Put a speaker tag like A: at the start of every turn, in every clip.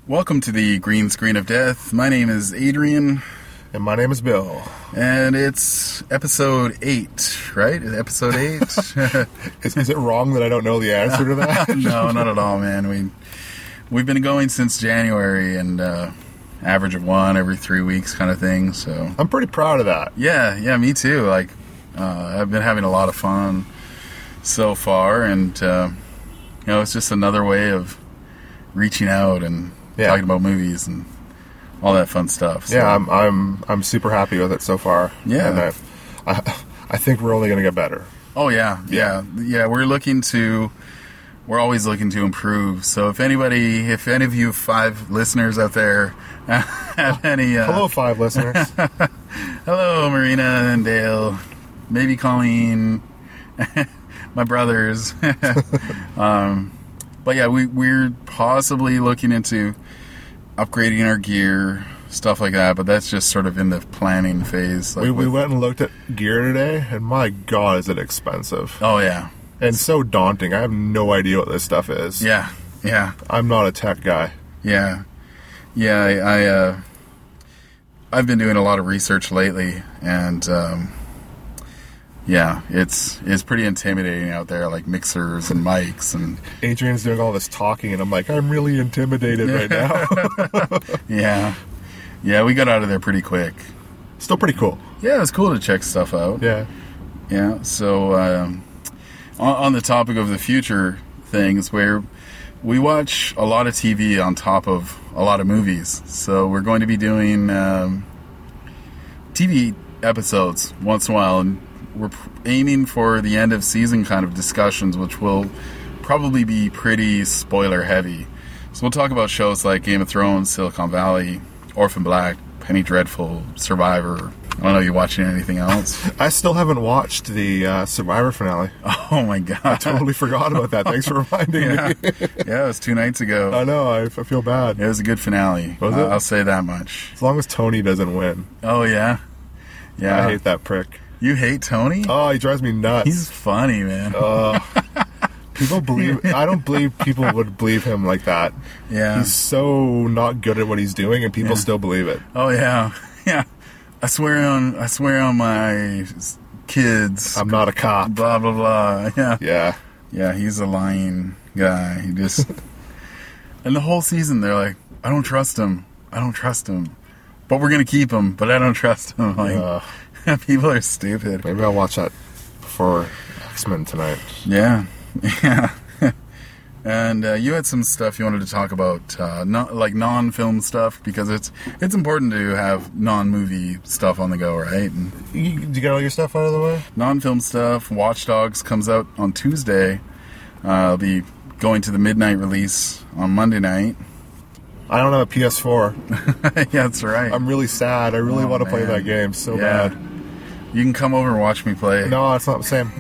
A: Welcome to the Green Screen of Death. My name is Adrian.
B: And my name is Bill.
A: And it's episode 8, right? Episode 8?
B: Is it wrong that I don't know the answer to that?
A: No, not at all, man. We've been going since January, and average of one every 3 weeks kind of thing. So
B: I'm pretty proud of that.
A: Yeah, me too. Like, I've been having a lot of fun so far, and it's just another way of reaching out and talking about movies and all that fun stuff. So.
B: Yeah, I'm super happy with it so far.
A: Yeah,
B: and I think we're only going to get better.
A: Oh yeah. We're always looking to improve. So if any of you 5 listeners out there have any...
B: Hello, 5 listeners.
A: Hello, Marina and Dale. Maybe Colleen. My brothers. But yeah, we're possibly looking into upgrading our gear, stuff like that. But that's just sort of in the planning phase. Like
B: we went and looked at gear today, and my God, is it expensive.
A: Oh, yeah.
B: And so daunting. I have no idea what this stuff is.
A: Yeah.
B: I'm not a tech guy.
A: Yeah. I've been doing a lot of research lately, and it's pretty intimidating out there, like mixers and mics, and
B: Adrian's doing all this talking, and I'm like, I'm really intimidated right now.
A: Yeah, we got out of there pretty quick.
B: Still pretty cool.
A: Yeah, it was cool to check stuff out. Yeah. So on the topic of the future things, where we watch a lot of TV on top of a lot of movies, so we're going to be doing TV episodes once in a while, and we're aiming for the end of season kind of discussions, which will probably be pretty spoiler heavy. So we'll talk about shows like Game of Thrones, Silicon Valley, Orphan Black, Penny Dreadful, Survivor. I don't know, you watching anything else?
B: I still haven't watched the Survivor finale.
A: Oh my God.
B: I totally forgot about that. Thanks for reminding me.
A: Yeah, it was 2 nights ago.
B: I know, I feel bad.
A: It was a good finale.
B: Was it?
A: I'll say that much.
B: As long as Tony doesn't win.
A: Oh yeah? Yeah.
B: I hate that prick.
A: You hate Tony?
B: Oh, he drives me nuts.
A: He's funny, man.
B: People believe... I don't believe people would believe him like that.
A: Yeah.
B: He's so not good at what he's doing, and people still believe it.
A: Oh yeah. Yeah. I swear on my kids.
B: I'm not a cop.
A: Blah, blah, blah.
B: Yeah.
A: Yeah, he's a lying guy. He just... And the whole season, they're like, I don't trust him. But we're going to keep him, but I don't trust him. Like, people are stupid.
B: Maybe I'll watch that before X-Men tonight.
A: Yeah. And you had some stuff you wanted to talk about, non-film stuff, because it's important to have non-movie stuff on the go, right? And
B: you get all your stuff out of the way?
A: Non-film stuff. Watch Dogs comes out on Tuesday. I'll be going to the midnight release on Monday night.
B: I don't have a PS4.
A: Yeah, that's right.
B: I'm really sad. I really want to play that game so bad.
A: You can come over and watch me play.
B: No, it's not the same.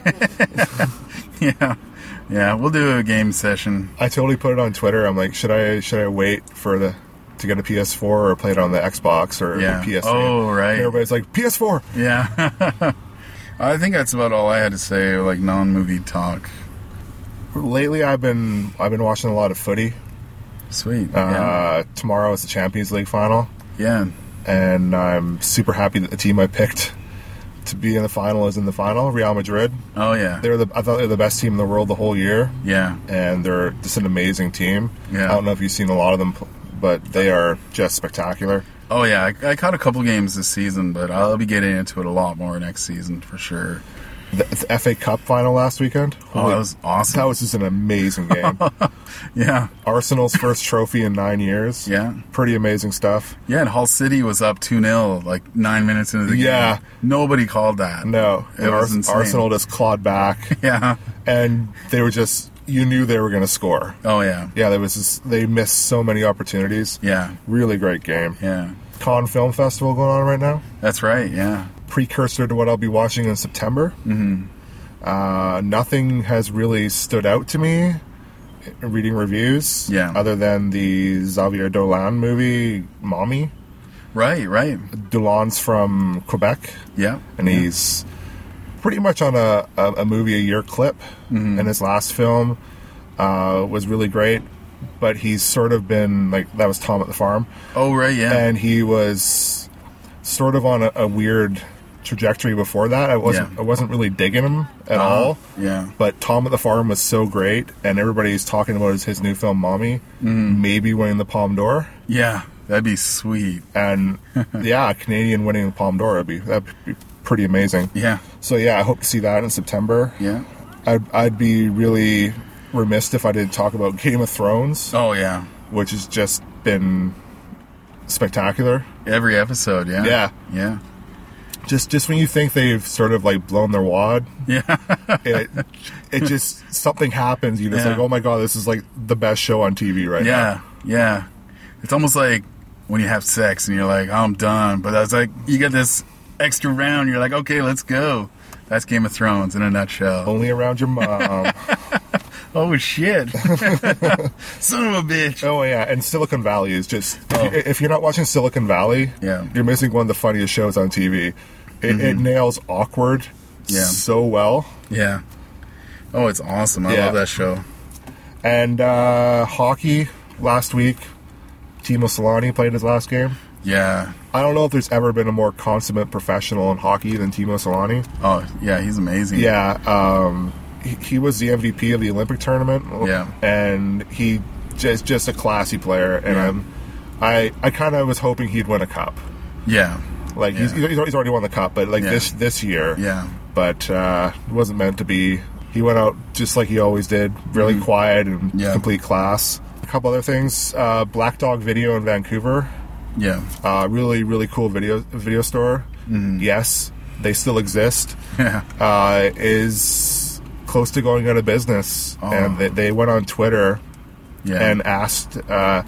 A: Yeah, we'll do a game session.
B: I totally put it on Twitter. I'm like, should I wait to get a PS4 or play it on the Xbox or the PS3?
A: Oh, right.
B: And everybody's like, PS4.
A: Yeah. I think that's about all I had to say, like non-movie talk.
B: Lately, I've been watching a lot of footy.
A: Sweet.
B: Tomorrow is the Champions League final.
A: Yeah.
B: And I'm super happy that the team I picked to be in the final is in the final, Real Madrid.
A: Oh, yeah.
B: I thought they were the best team in the world the whole year.
A: Yeah.
B: And they're just an amazing team.
A: Yeah.
B: I don't know if you've seen a lot of them, but they are just spectacular.
A: Oh, yeah. I caught a couple games this season, but I'll be getting into it a lot more next season for sure.
B: The FA Cup final last weekend.
A: Oh, that was awesome.
B: That was just an amazing game.
A: Yeah.
B: Arsenal's first trophy in 9 years.
A: Yeah.
B: Pretty amazing stuff.
A: Yeah, and Hull City was up 2-0 like 9 minutes into the game.
B: Yeah.
A: Nobody called that.
B: No.
A: It was insane.
B: Arsenal just clawed back.
A: Yeah.
B: And they were just... You knew they were going to score.
A: Oh, yeah.
B: Yeah, they missed so many opportunities.
A: Yeah.
B: Really great game.
A: Yeah.
B: Cannes Film Festival going on right now.
A: That's right, yeah.
B: Precursor to what I'll be watching in September.
A: Mm-hmm.
B: Nothing has really stood out to me reading reviews.
A: Yeah.
B: Other than the Xavier Dolan movie, Mommy.
A: Right.
B: Dolan's from Quebec.
A: Yeah.
B: And he's pretty much on a movie a year clip. Mm-hmm. And his last film was really great. but he's sort of been like, that was Tom at the Farm.
A: Oh, right, yeah.
B: And he was sort of on a weird trajectory before that. I wasn't really digging him at all.
A: Yeah.
B: But Tom at the Farm was so great, and everybody's talking about his new film, Mommy, maybe winning the Palme d'Or.
A: Yeah, that'd be sweet.
B: And yeah, a Canadian winning the Palme d'Or, that'd be pretty amazing.
A: Yeah.
B: So yeah, I hope to see that in September.
A: Yeah.
B: I'd be really remiss if I didn't talk about Game of Thrones.
A: Oh yeah.
B: Which has just been spectacular.
A: Every episode, yeah.
B: Yeah.
A: Yeah.
B: Just when you think they've sort of like blown their wad, it just, something happens. You're just like, oh my god, this is like the best show on TV right now.
A: Yeah. It's almost like when you have sex and you're like, oh, I'm done. But that's like, you get this extra round. You're like, okay, let's go. That's Game of Thrones in a nutshell.
B: Only around your mom.
A: Oh shit! Son of a bitch.
B: Oh yeah, and Silicon Valley is just if you're not watching Silicon Valley, you're missing one of the funniest shows on TV. It nails awkward so well.
A: Yeah. Oh, it's awesome. I love that show.
B: And hockey last week, Timo Solani played his last game.
A: Yeah.
B: I don't know if there's ever been a more consummate professional in hockey than Timo Solani.
A: Oh yeah, he's amazing.
B: Yeah. He was the MVP of the Olympic tournament.
A: Yeah.
B: And he just a classy player. And I kind of was hoping he'd win a cup.
A: Yeah.
B: Like he's already won the cup, but like this year.
A: Yeah.
B: But it wasn't meant to be. He went out just like he always did, really quiet and complete class. A couple other things. Black Dog Video in Vancouver.
A: Yeah.
B: Really, really cool video store. Yes, they still exist.
A: Yeah.
B: Is close to going out of business, and they went on Twitter and asked, could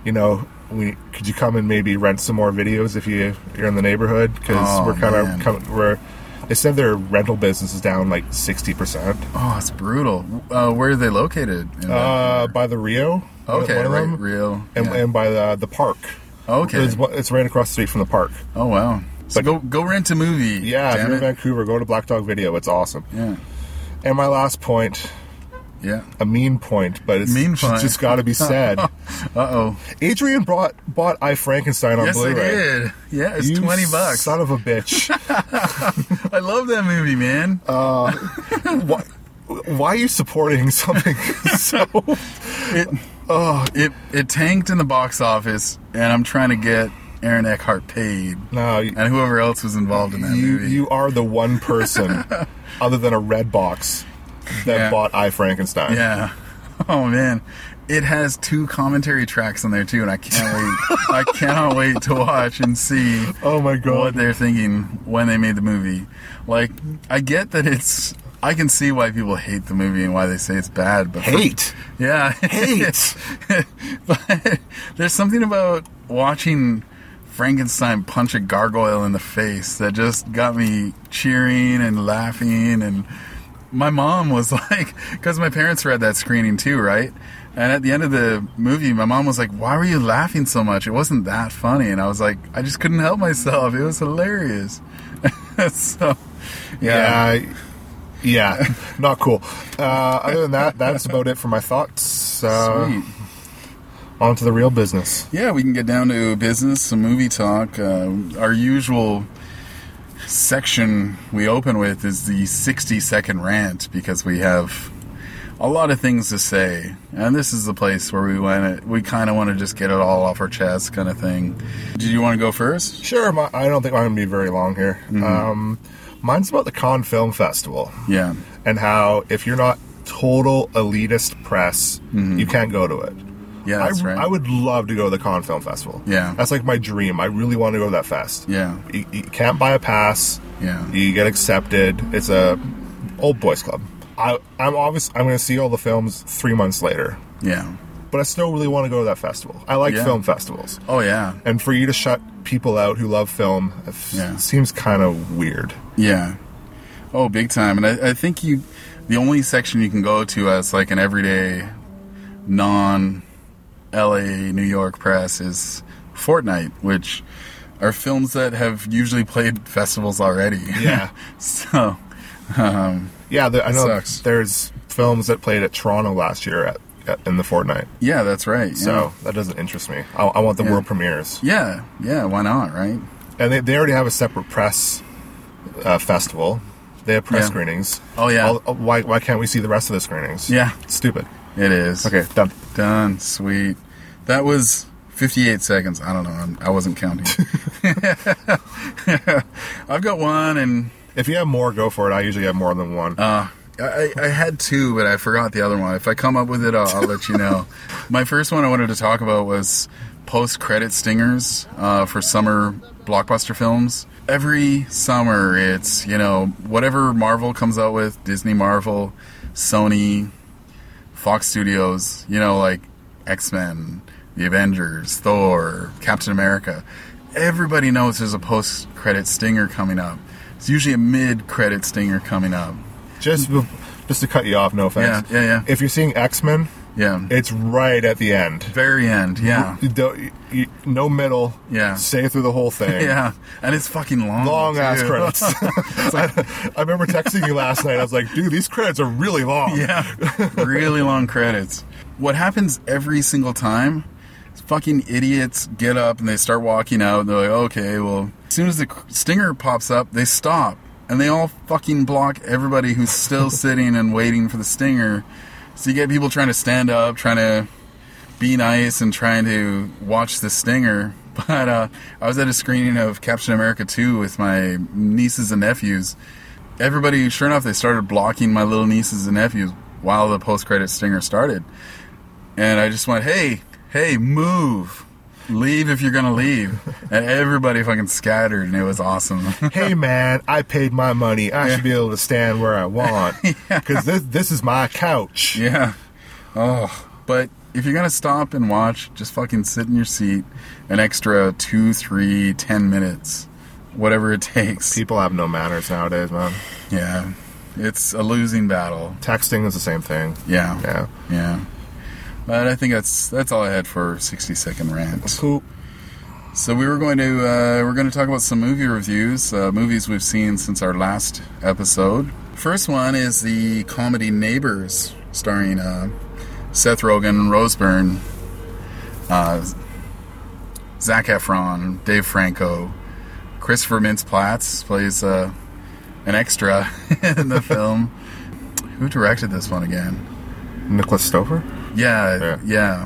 B: you come and maybe rent some more videos if you're in the neighborhood? Because they said their rental business is down like 60%.
A: Oh, it's brutal. Where are they located?
B: By the Rio.
A: Okay,
B: one of them,
A: Rio.
B: And by the park.
A: Okay.
B: It's right across the street from the park.
A: Oh, wow. So go rent a movie.
B: Yeah, if you're in Vancouver, go to Black Dog Video. It's awesome.
A: Yeah.
B: And my last point, a mean point, but it's just got to be said.
A: Uh-oh.
B: Adrian bought I, Frankenstein on Blu-ray.
A: Yes, I did. Yeah, it's $20.
B: Son of a bitch.
A: I love that movie, man.
B: Why are you supporting something so...
A: It tanked in the box office, and I'm trying to get Aaron Eckhart paid.
B: No,
A: and whoever else was involved in that movie.
B: You are the one person, other than a red box, that bought I, Frankenstein.
A: Yeah. Oh, man. It has 2 commentary tracks on there, too, and I can't wait. I cannot wait to watch and see what they're thinking when they made the movie. Like, I get that it's... I can see why people hate the movie and why they say it's bad. But
B: hate?
A: Yeah.
B: Hate!
A: But there's something about watching Frankenstein punch a gargoyle in the face that just got me cheering and laughing. And my mom was like... Because my parents were at that screening too, right? And at the end of the movie, my mom was like, why were you laughing so much? It wasn't that funny. And I was like, I just couldn't help myself. It was hilarious. So,
B: yeah, not cool. Other than that, that's about it for my thoughts.
A: Sweet.
B: On to the real business.
A: Yeah, we can get down to business, some movie talk. Our usual section we open with is the 60-second rant, because we have a lot of things to say. And this is the place where we kind of want to just get it all off our chest kind of thing. Do you want to go first?
B: Sure. I don't think I'm going to be very long here. Mine's about the Cannes Film Festival.
A: Yeah.
B: And how if you're not total elitist press, you can't go to it.
A: Yeah, that's right.
B: I would love to go to the Cannes Film Festival.
A: Yeah.
B: That's like my dream. I really want to go to that fest.
A: Yeah.
B: You can't buy a pass.
A: Yeah.
B: You get accepted. It's a old boys club. I'm going to see all the films 3 months later.
A: Yeah.
B: But I still really want to go to that festival. I like film festivals.
A: Oh, yeah.
B: And for you to shut people out who love film, it seems kind of weird.
A: Yeah. Oh, big time. And I think the only section you can go to as like an everyday non-LA, New York press is Fortnite, which are films that have usually played festivals already.
B: Yeah.
A: So,
B: I know
A: sucks.
B: There's films that played at Toronto last year in the fortnight.
A: Yeah, that's right. Yeah.
B: So that doesn't interest me. I want the world premieres.
A: Yeah, why not, right?
B: And they already have a separate press festival. They have press screenings.
A: Oh, yeah.
B: Why can't we see the rest of the screenings?
A: Yeah.
B: It's stupid.
A: It is.
B: Okay, done.
A: Done. Sweet. That was 58 seconds. I don't know. I wasn't counting. I've got one, and...
B: If you have more, go for it. I usually have more than one.
A: I had two, but I forgot the other one. If I come up with it, I'll let you know. My first one I wanted to talk about was post-credit stingers for summer blockbuster films. Every summer, it's, whatever Marvel comes out with, Disney, Marvel, Sony, Fox Studios, like X-Men, The Avengers, Thor, Captain America. Everybody knows there's a post-credit stinger coming up. It's usually a mid-credit stinger coming up.
B: Just to cut you off, no offense.
A: Yeah.
B: If you're seeing X-Men, it's right at the end.
A: Very end, yeah.
B: No middle.
A: Yeah.
B: Stay through the whole thing.
A: Yeah, and it's fucking long.
B: Long-ass credits. I remember texting you last night. I was like, dude, these credits are really long.
A: Yeah, really long credits. What happens every single time is fucking idiots get up and they start walking out. And they're like, okay, well, as soon as the stinger pops up, they stop. And they all fucking block everybody who's still sitting and waiting for the stinger. So you get people trying to stand up, trying to be nice and trying to watch the stinger. But I was at a screening of Captain America 2 with my nieces and nephews. Everybody, sure enough, they started blocking my little nieces and nephews while the post-credit stinger started. And I just went, hey, move. Leave if you're going to leave. And everybody fucking scattered, and it was awesome.
B: Hey, man, I paid my money. I should be able to stand where I want. Because this is my couch.
A: Yeah. Oh, but if you're going to stop and watch, just fucking sit in your seat an extra 2, 3, 10 minutes. Whatever it takes.
B: People have no manners nowadays, man.
A: Yeah. It's a losing battle.
B: Texting is the same thing.
A: Yeah. But I think that's all I had for 60-second rant.
B: Cool.
A: So we're going to talk about some movie reviews, movies we've seen since our last episode. First one is the comedy Neighbors, starring Seth Rogen, Rose Byrne, Zac Efron, Dave Franco, Christopher Mintz-Plasse plays an extra in the film. Who directed this one again?
B: Nicholas Stover?
A: Yeah.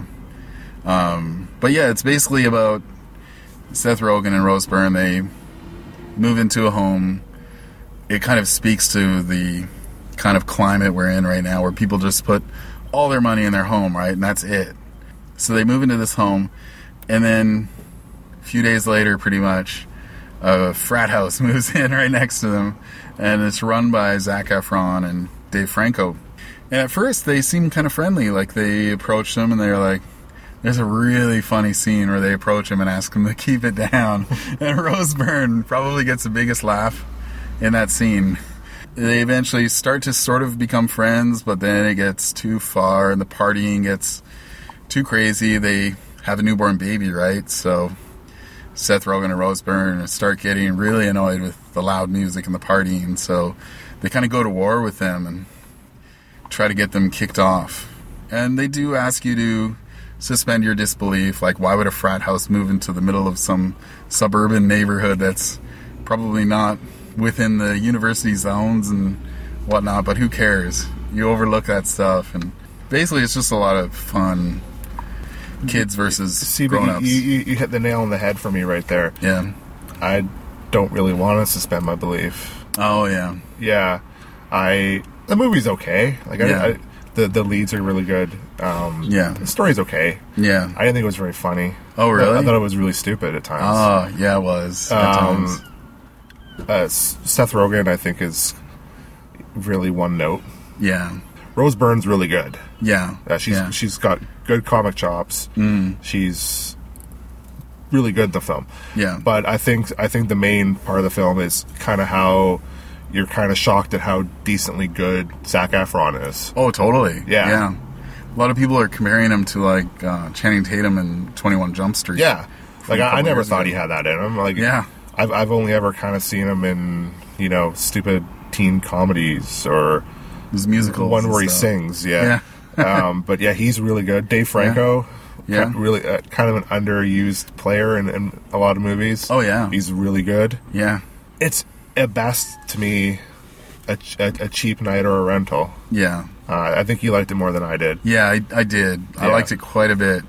A: But yeah, it's basically about Seth Rogen and Rose Byrne. They move into a home. It kind of speaks to the kind of climate we're in right now, where people just put all their money in their home, right? And that's it. So they move into this home, and then a few days later, pretty much, a frat house moves in right next to them, and it's run by Zac Efron and Dave Franco. And at first, they seem kind of friendly. Like, they approach him, and they're like, there's a really funny scene where they approach him and ask him to keep it down. And Rose Byrne probably gets the biggest laugh in that scene. They eventually start to sort of become friends, but then it gets too far, and the partying gets too crazy. They have a newborn baby, right? So Seth Rogen and Rose Byrne start getting really annoyed with the loud music and the partying. So they kind of go to war with them and try to get them kicked off. And they do ask you to suspend your disbelief. Like, why would a frat house move into the middle of some suburban neighborhood that's probably not within the university zones and whatnot? But who cares? You overlook that stuff. And basically, it's just a lot of fun. Kids versus grown-ups.
B: You hit the nail on the head for me right there.
A: Yeah.
B: I don't really want to suspend my belief.
A: Oh, yeah.
B: Yeah. The movie's okay. Like,
A: yeah.
B: The leads are really good. The story's okay.
A: Yeah.
B: I didn't think it was very funny.
A: Oh, really?
B: I thought it was really stupid at times.
A: Oh, yeah, it was. At times.
B: Seth Rogen, I think, is really one note.
A: Yeah.
B: Rose Byrne's really good.
A: Yeah.
B: She's got good comic chops. She's really good in the film.
A: Yeah.
B: But I think the main part of the film is kind of how you're kind of shocked at how decently good Zac Efron is.
A: Oh, totally.
B: Yeah.
A: A lot of people are comparing him to, like, Channing Tatum in 21 Jump Street.
B: Yeah. Like, I never thought he had that in him. Like,
A: yeah.
B: I've only ever kind of seen him in, stupid teen comedies or
A: his musicals.
B: One where he sings, yeah. But yeah, he's really good. Dave Franco, really kind of an underused player in a lot of movies.
A: Oh yeah,
B: he's really good.
A: Yeah,
B: it's at best to me a cheap night or a rental.
A: Yeah,
B: I think you liked it more than I did.
A: Yeah, I did. Yeah. I liked it quite a bit.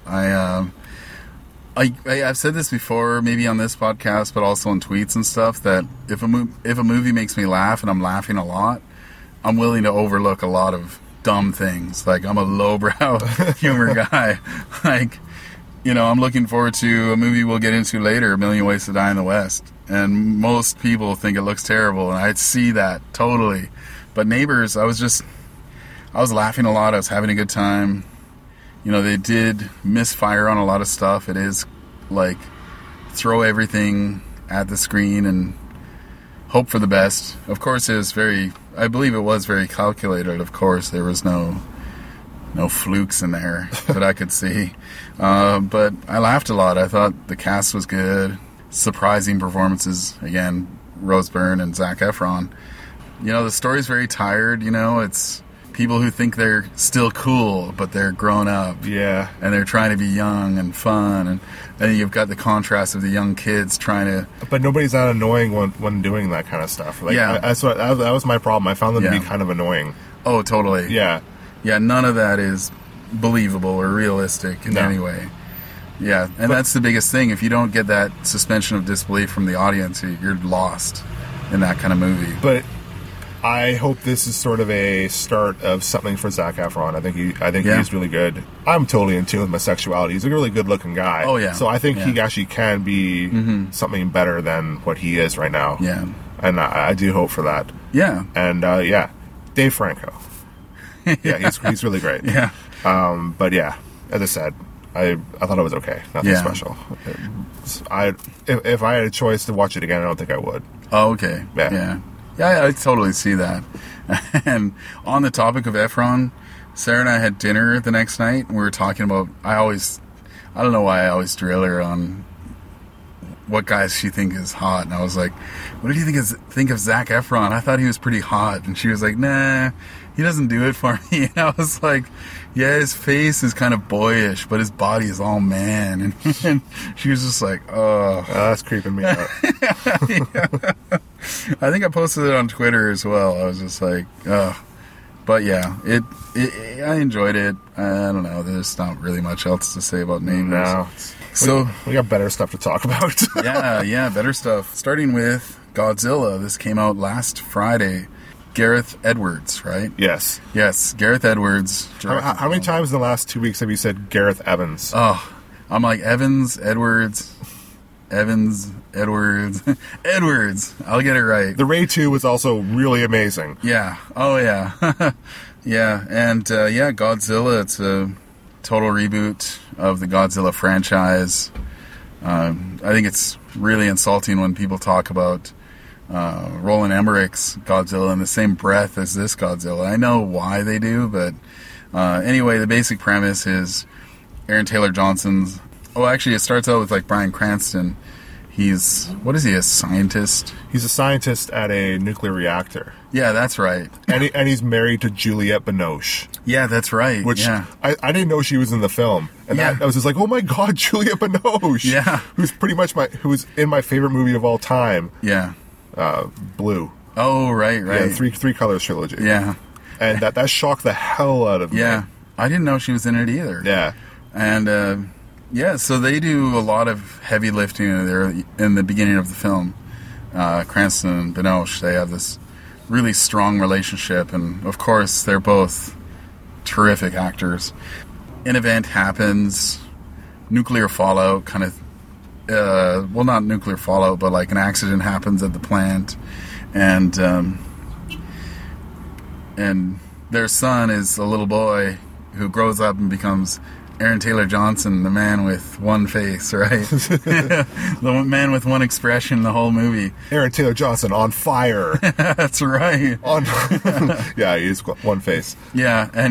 A: I've said this before, maybe on this podcast, but also in tweets and stuff, that if a movie makes me laugh and I'm laughing a lot, I'm willing to overlook a lot of dumb things. Like, I'm a lowbrow humor guy. Like, I'm looking forward to a movie we'll get into later, A Million Ways to Die in the West. And most people think it looks terrible, and I'd see that totally. But Neighbors, I was laughing a lot. I was having a good time. They did misfire on a lot of stuff. It is like throw everything at the screen and hope for the best. Of course, I believe it was very calculated. Of course, there was no flukes in there that I could see. But I laughed a lot. I thought the cast was good. Surprising performances. Again, Rose Byrne and Zac Efron. The story's very tired. It's people who think they're still cool, but they're grown up.
B: Yeah.
A: And they're trying to be young and fun. And then you've got the contrast of the young kids trying to...
B: But nobody's that annoying when doing that kind of stuff. Like,
A: yeah.
B: That was my problem. I found them to be kind of annoying.
A: Oh, totally.
B: Yeah.
A: Yeah, none of that is believable or realistic in any way. Yeah, and that's the biggest thing. If you don't get that suspension of disbelief from the audience, you're lost in that kind of movie.
B: But... I hope this is sort of a start of something for Zac Efron. I think he's really good. I'm totally in tune with my sexuality. He's a really good-looking guy.
A: Oh, yeah.
B: So I think he actually can be something better than what he is right now.
A: Yeah.
B: And I do hope for that.
A: Yeah.
B: And, Dave Franco. Yeah, he's really great.
A: Yeah.
B: But, yeah, as I said, I thought it was okay. Nothing special. If I had a choice to watch it again, I don't think I would.
A: Oh, okay. Yeah. Yeah, I totally see that. And on the topic of Efron, Sarah and I had dinner the next night, and we were talking about... I don't know why I always drill her on what guys she think is hot. And I was like, what do you think of Zac Efron? I thought he was pretty hot. And she was like, nah, he doesn't do it for me. And I was like, yeah, his face is kind of boyish, but his body is all man. And she was just like, oh.
B: That's creeping me out.
A: I think I posted it on Twitter as well. I was just like, oh. But yeah, I enjoyed it. I don't know. There's not really much else to say about Neighbors.
B: No. So we got better stuff to talk about.
A: yeah, better stuff. Starting with Godzilla. This came out last Friday. Gareth Edwards, right?
B: Yes,
A: Gareth Edwards.
B: How many times in the last 2 weeks have you said Gareth Evans?
A: Oh, I'm like Evans, Edwards. Edwards. I'll get it right.
B: The Ray 2 was also really amazing.
A: Yeah. Oh, yeah. Yeah. And, Godzilla, it's a total reboot of the Godzilla franchise. I think it's really insulting when people talk about Roland Emmerich's Godzilla in the same breath as this Godzilla. I know why they do, but anyway, the basic premise is Aaron Taylor Johnson's... Oh, actually, it starts out with, like, Bryan Cranston. What is he, a scientist?
B: He's a scientist at a nuclear reactor.
A: Yeah, that's right.
B: And he's married to Juliette Binoche.
A: Yeah, that's right.
B: Which, I didn't know she was in the film. And I was just like, oh my god, Juliette Binoche!
A: Yeah.
B: Who's pretty much who's in my favorite movie of all time.
A: Yeah.
B: Blue.
A: Oh, right.
B: Yeah, three colors trilogy.
A: Yeah.
B: And that shocked the hell out of me.
A: Yeah. I didn't know she was in it either.
B: Yeah.
A: And, so they do a lot of heavy lifting there in the beginning of the film. Cranston and Binoche, they have this really strong relationship, and of course they're both terrific actors. An event happens, nuclear fallout, kind of, not nuclear fallout, but like an accident happens at the plant, and their son is a little boy who grows up and becomes Aaron Taylor Johnson, the man with one face, right? The man with one expression the whole movie.
B: Aaron Taylor Johnson on fire.
A: That's right.
B: Yeah, he's one face.
A: Yeah, and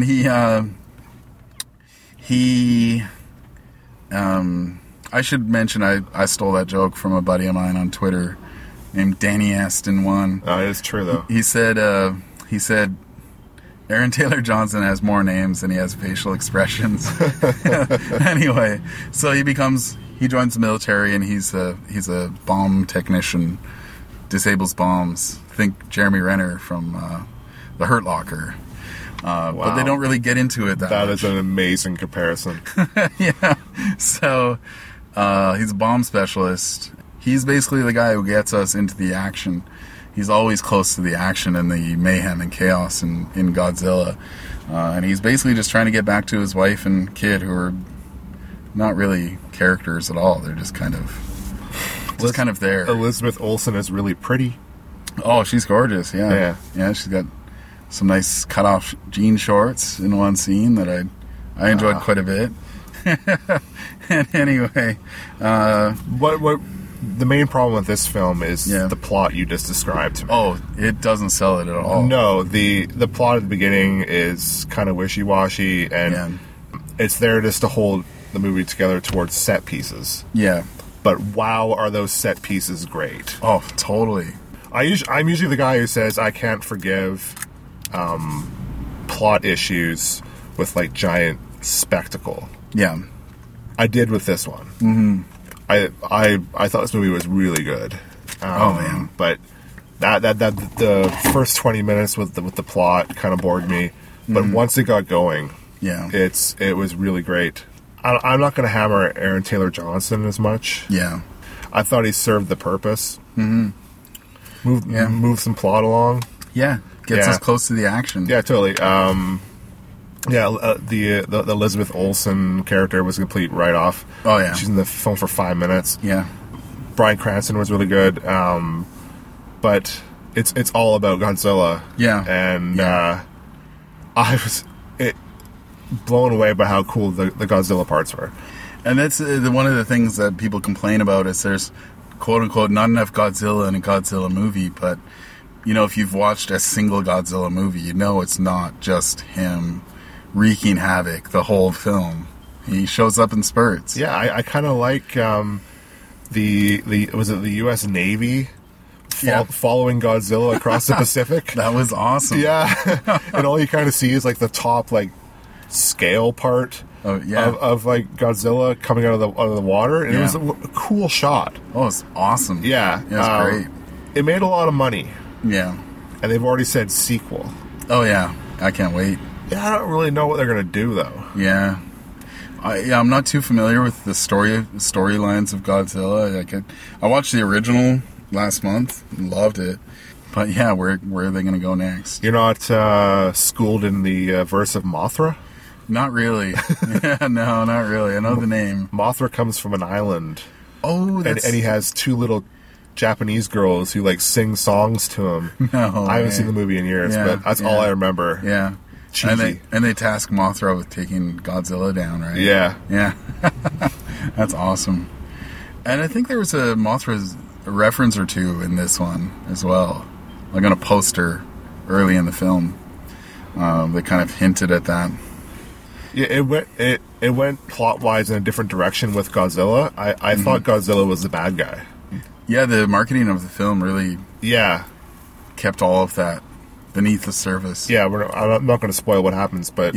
A: I should mention I stole that joke from a buddy of mine on Twitter named Danny Aston1.
B: Oh, it is true though.
A: He said Aaron Taylor Johnson has more names than he has facial expressions. Anyway, so he joins the military, and he's a bomb technician, disables bombs. Think Jeremy Renner from The Hurt Locker.
B: Wow.
A: But they don't really get into it that much.
B: That is an amazing comparison.
A: Yeah. So he's a bomb specialist. He's basically the guy who gets us into the action. He's always close to the action and the mayhem and chaos in Godzilla. And he's basically just trying to get back to his wife and kid, who are not really characters at all. They're just kind of there.
B: Elizabeth Olsen is really pretty.
A: Oh, she's gorgeous, yeah. Yeah, she's got some nice cut-off jean shorts in one scene that I enjoyed quite a bit. And anyway...
B: What the main problem with this film is the plot you just described to me.
A: Oh, it doesn't sell it at all.
B: No, the plot at the beginning is kind of wishy-washy, and it's there just to hold the movie together towards set pieces.
A: Yeah.
B: But wow, are those set pieces great.
A: Oh, totally.
B: I'm usually the guy who says I can't forgive plot issues with, like, giant spectacle.
A: Yeah.
B: I did with this one.
A: Mm-hmm.
B: I thought this movie was really good.
A: Oh man!
B: But that the first 20 minutes with the plot kind of bored me. But once it got going, it was really great. I'm not going to hammer Aaron Taylor Johnson as much.
A: Yeah,
B: I thought he served the purpose. Mm-hmm. Move some plot along.
A: Yeah, gets us close to the action.
B: Yeah, totally. The Elizabeth Olsen character was a complete write-off.
A: Oh, yeah.
B: She's in the film for 5 minutes.
A: Yeah.
B: Bryan Cranston was really good. But it's all about Godzilla.
A: Yeah.
B: And I was blown away by how cool the Godzilla parts were.
A: And that's one of the things that people complain about is there's, quote-unquote, not enough Godzilla in a Godzilla movie, but, you know, if you've watched a single Godzilla movie, you know it's not just him wreaking havoc the whole film. He shows up in spurts.
B: Yeah, I kind of like the U.S. Navy following Godzilla across the Pacific.
A: That was awesome.
B: Yeah, and all you kind of see is like the top like scale part of like Godzilla coming out of the water, and it was a cool shot.
A: Oh, it's awesome.
B: Yeah,
A: it was great.
B: It made a lot of money.
A: Yeah,
B: and they've already said sequel.
A: Oh yeah, I can't wait.
B: Yeah, I don't really know what they're gonna do though.
A: Yeah, I'm not too familiar with the storylines of Godzilla. I watched the original last month and loved it, but yeah, where are they gonna go next?
B: You're not schooled in the verse of Mothra?
A: Not really. Yeah, no, not really. I know the name.
B: Mothra comes from an island.
A: Oh,
B: and he has two little Japanese girls who like sing songs to him.
A: No,
B: I haven't seen the movie in years, but that's all I remember.
A: Yeah.
B: Cheesy.
A: And they task Mothra with taking Godzilla down, right?
B: Yeah.
A: Yeah. That's awesome. And I think there was a Mothra reference or two in this one as well. Like on a poster early in the film. They kind of hinted at that.
B: Yeah, it went plot-wise in a different direction with Godzilla. I thought Godzilla was the bad guy.
A: Yeah, the marketing of the film really kept all of that beneath the surface.
B: Yeah, I'm not going to spoil what happens, but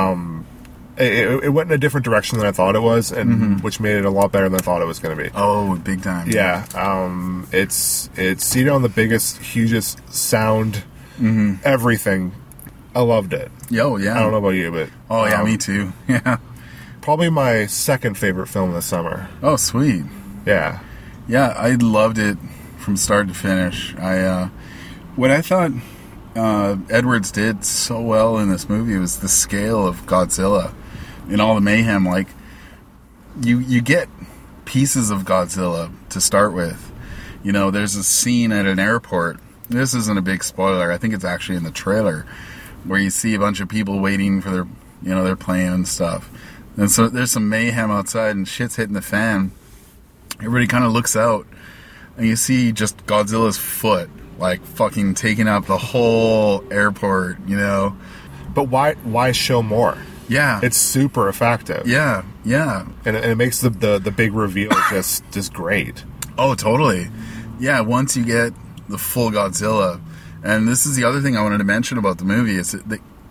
B: it went in a different direction than I thought it was, and which made it a lot better than I thought it was going to be.
A: Oh, big time!
B: Yeah, it's seen on the biggest, hugest sound, everything. I loved it.
A: Yo, yeah.
B: I don't know about you, but
A: me too. Yeah,
B: probably my second favorite film this summer.
A: Oh, sweet.
B: Yeah,
A: I loved it from start to finish. What I thought Edwards did so well in this movie was the scale of Godzilla and all the mayhem. Like you get pieces of Godzilla to start with. You know, there's a scene at an airport. This isn't a big spoiler. I think it's actually in the trailer where you see a bunch of people waiting for their plane and stuff. And so there's some mayhem outside and shit's hitting the fan. Everybody kind of looks out and you see just Godzilla's foot like fucking taking up the whole airport, you know.
B: But why show more?
A: Yeah.
B: It's super effective.
A: Yeah.
B: And it makes the big reveal just great.
A: Oh, totally. Yeah, once you get the full Godzilla. And this is the other thing I wanted to mention about the movie is that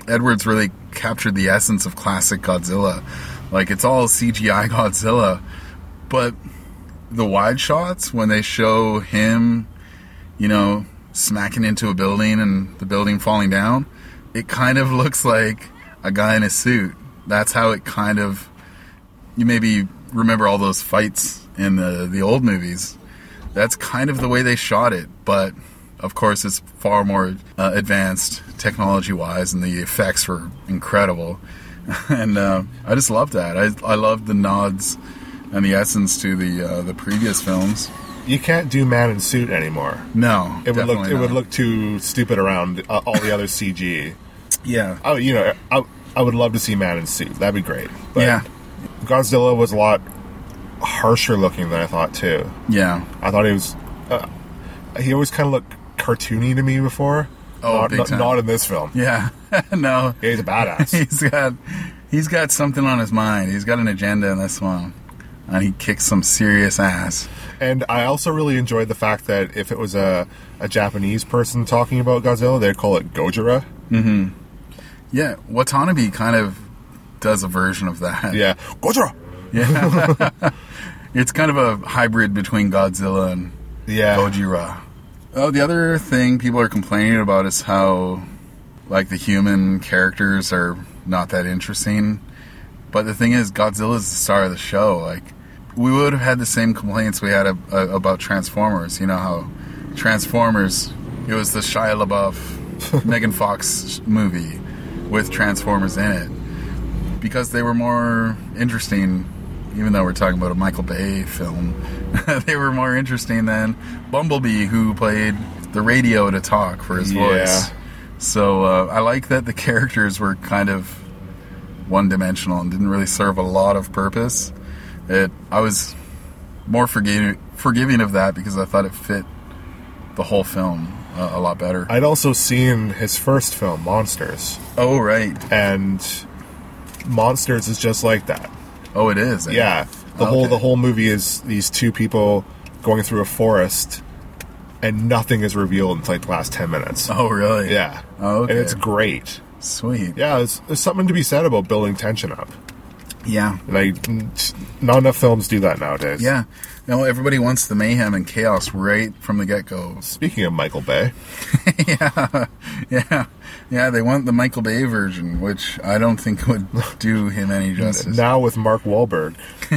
A: Edwards really captured the essence of classic Godzilla. Like, it's all CGI Godzilla, but the wide shots, when they show him, you know, smacking into a building and the building falling down, it kind of looks like a guy in a suit. That's how it kind of... You maybe remember all those fights in the old movies. That's kind of the way they shot it, but of course it's far more advanced technology-wise, and the effects were incredible. And I just loved that. I loved the nods and the essence to the previous films.
B: You can't do man in suit anymore.
A: No,
B: it would look too stupid around all the other CG.
A: Yeah.
B: Oh, you know, I would love to see man in suit. That'd be great. But
A: yeah.
B: Godzilla was a lot harsher looking than I thought too.
A: Yeah.
B: I thought he was. He always kind of looked cartoony to me before.
A: Oh,
B: not in this film.
A: Yeah. No.
B: Yeah, he's a badass.
A: He's got something on his mind. He's got an agenda in this one, and he kicks some serious ass.
B: And I also really enjoyed the fact that if it was a Japanese person talking about Godzilla, they'd call it Gojira.
A: Mm-hmm. Yeah, Watanabe kind of does a version of that.
B: Yeah, Gojira!
A: Yeah. It's kind of a hybrid between Godzilla and Gojira. Oh, the other thing people are complaining about is how, like, the human characters are not that interesting. But the thing is, Godzilla's the star of the show. Like, we would have had the same complaints we had about Transformers. You know how Transformers, it was the Shia LaBeouf, Megan Fox movie with Transformers in it. Because they were more interesting, even though we're talking about a Michael Bay film. They were more interesting than Bumblebee, who played the radio to talk for his voice. So I like that the characters were kind of one-dimensional and didn't really serve a lot of purpose. I was more forgiving of that because I thought it fit the whole film a lot better.
B: I'd also seen his first film, Monsters.
A: Oh, right.
B: And Monsters is just like that.
A: Oh, it is?
B: Yeah. The whole movie is these two people going through a forest, and nothing is revealed until like the last 10 minutes.
A: Oh, really?
B: Yeah.
A: Oh, okay.
B: And it's great.
A: Sweet.
B: Yeah, there's something to be said about building tension up.
A: Yeah.
B: Like, not enough films do that nowadays.
A: Yeah. No, everybody wants the mayhem and chaos right from the get-go.
B: Speaking of Michael Bay.
A: Yeah, they want the Michael Bay version, which I don't think would do him any justice.
B: Now with Mark Wahlberg.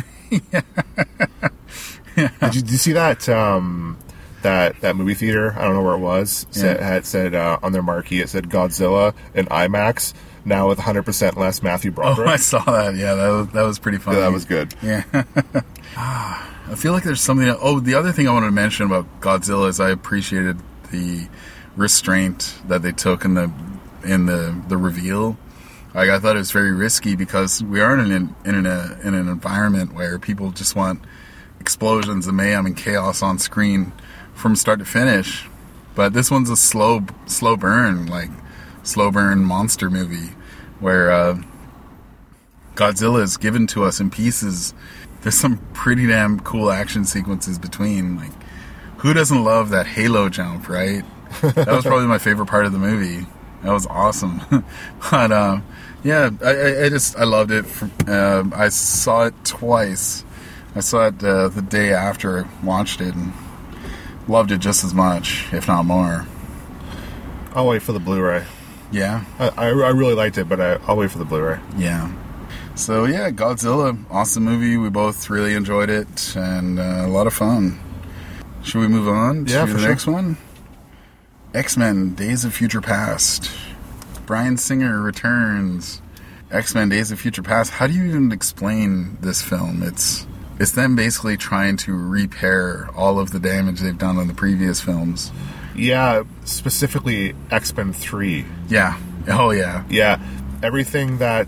A: Yeah.
B: Did you see that that movie theater? I don't know where it was. Had said on their marquee, it said Godzilla in IMAX, now with 100% less Matthew Broderick.
A: Oh, I saw that. Yeah, that was pretty funny.
B: Yeah, that was good.
A: Yeah. I feel like there's something... Oh, the other thing I wanted to mention about Godzilla is I appreciated the restraint that they took in the reveal. Like, I thought it was very risky because we are in an environment where people just want explosions and mayhem and chaos on screen from start to finish. But this one's a slow burn, like slow burn monster movie where Godzilla is given to us in pieces. There's some pretty damn cool action sequences between. Like, who doesn't love that Halo jump, right? That was probably my favorite part of the movie. That was awesome. But yeah, I loved it. I saw it twice. I saw it the day after I watched it and loved it just as much, if not more.
B: I'll wait for the Blu-ray.
A: Yeah?
B: I really liked it, but I'll wait for the Blu-ray.
A: Yeah. So yeah, Godzilla, awesome movie. We both really enjoyed it and a lot of fun. Should we move on to the next one? X-Men, Days of Future Past. Bryan Singer returns. X-Men, Days of Future Past. How do you even explain this film? It's them basically trying to repair all of the damage they've done on the previous films.
B: Yeah, specifically X-Men 3.
A: Yeah. Oh, yeah.
B: Yeah. Everything that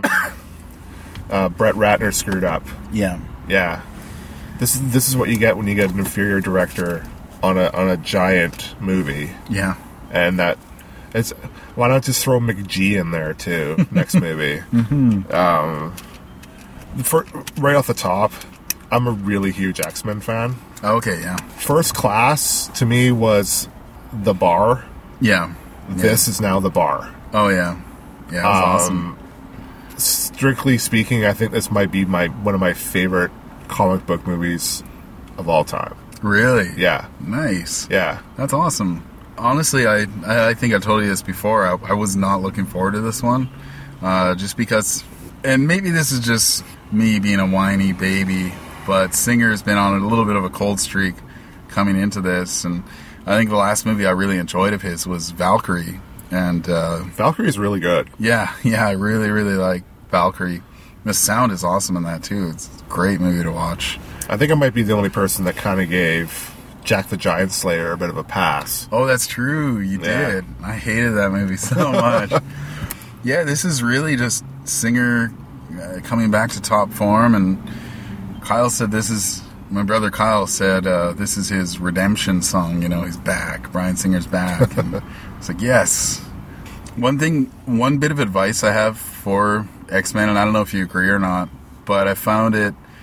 B: Brett Ratner screwed up.
A: Yeah.
B: Yeah. This is what you get when you get an inferior director on a giant movie.
A: Yeah.
B: And why not just throw McG in there too? Next movie.
A: Mm-hmm.
B: Right off the top, I'm a really huge X-Men fan.
A: Okay, yeah.
B: First Class to me was the bar.
A: Yeah.
B: This is now the bar.
A: Oh yeah. Yeah, it was awesome.
B: Strictly speaking, I think this might be one of my favorite comic book movies of all time.
A: Really?
B: Yeah.
A: Nice.
B: Yeah.
A: That's awesome. Honestly, I think I told you this before. I was not looking forward to this one. Just because, and maybe this is just me being a whiny baby, but Singer's been on a little bit of a cold streak coming into this, and I think the last movie I really enjoyed of his was Valkyrie. And
B: Valkyrie is really good.
A: Yeah, I really, really like Valkyrie. The sound is awesome in that too. It's a great movie to watch.
B: I think I might be the only person that kind of gave Jack the Giant Slayer a bit of a pass.
A: Oh, that's true. You did. I hated that movie so much. Yeah, this is really just Singer coming back to top form, and Kyle said my brother Kyle said this is his redemption song. He's back. Bryan Singer's back. And it's like, yes. One bit of advice I have for X-Men, and I don't know if you agree or not, but I found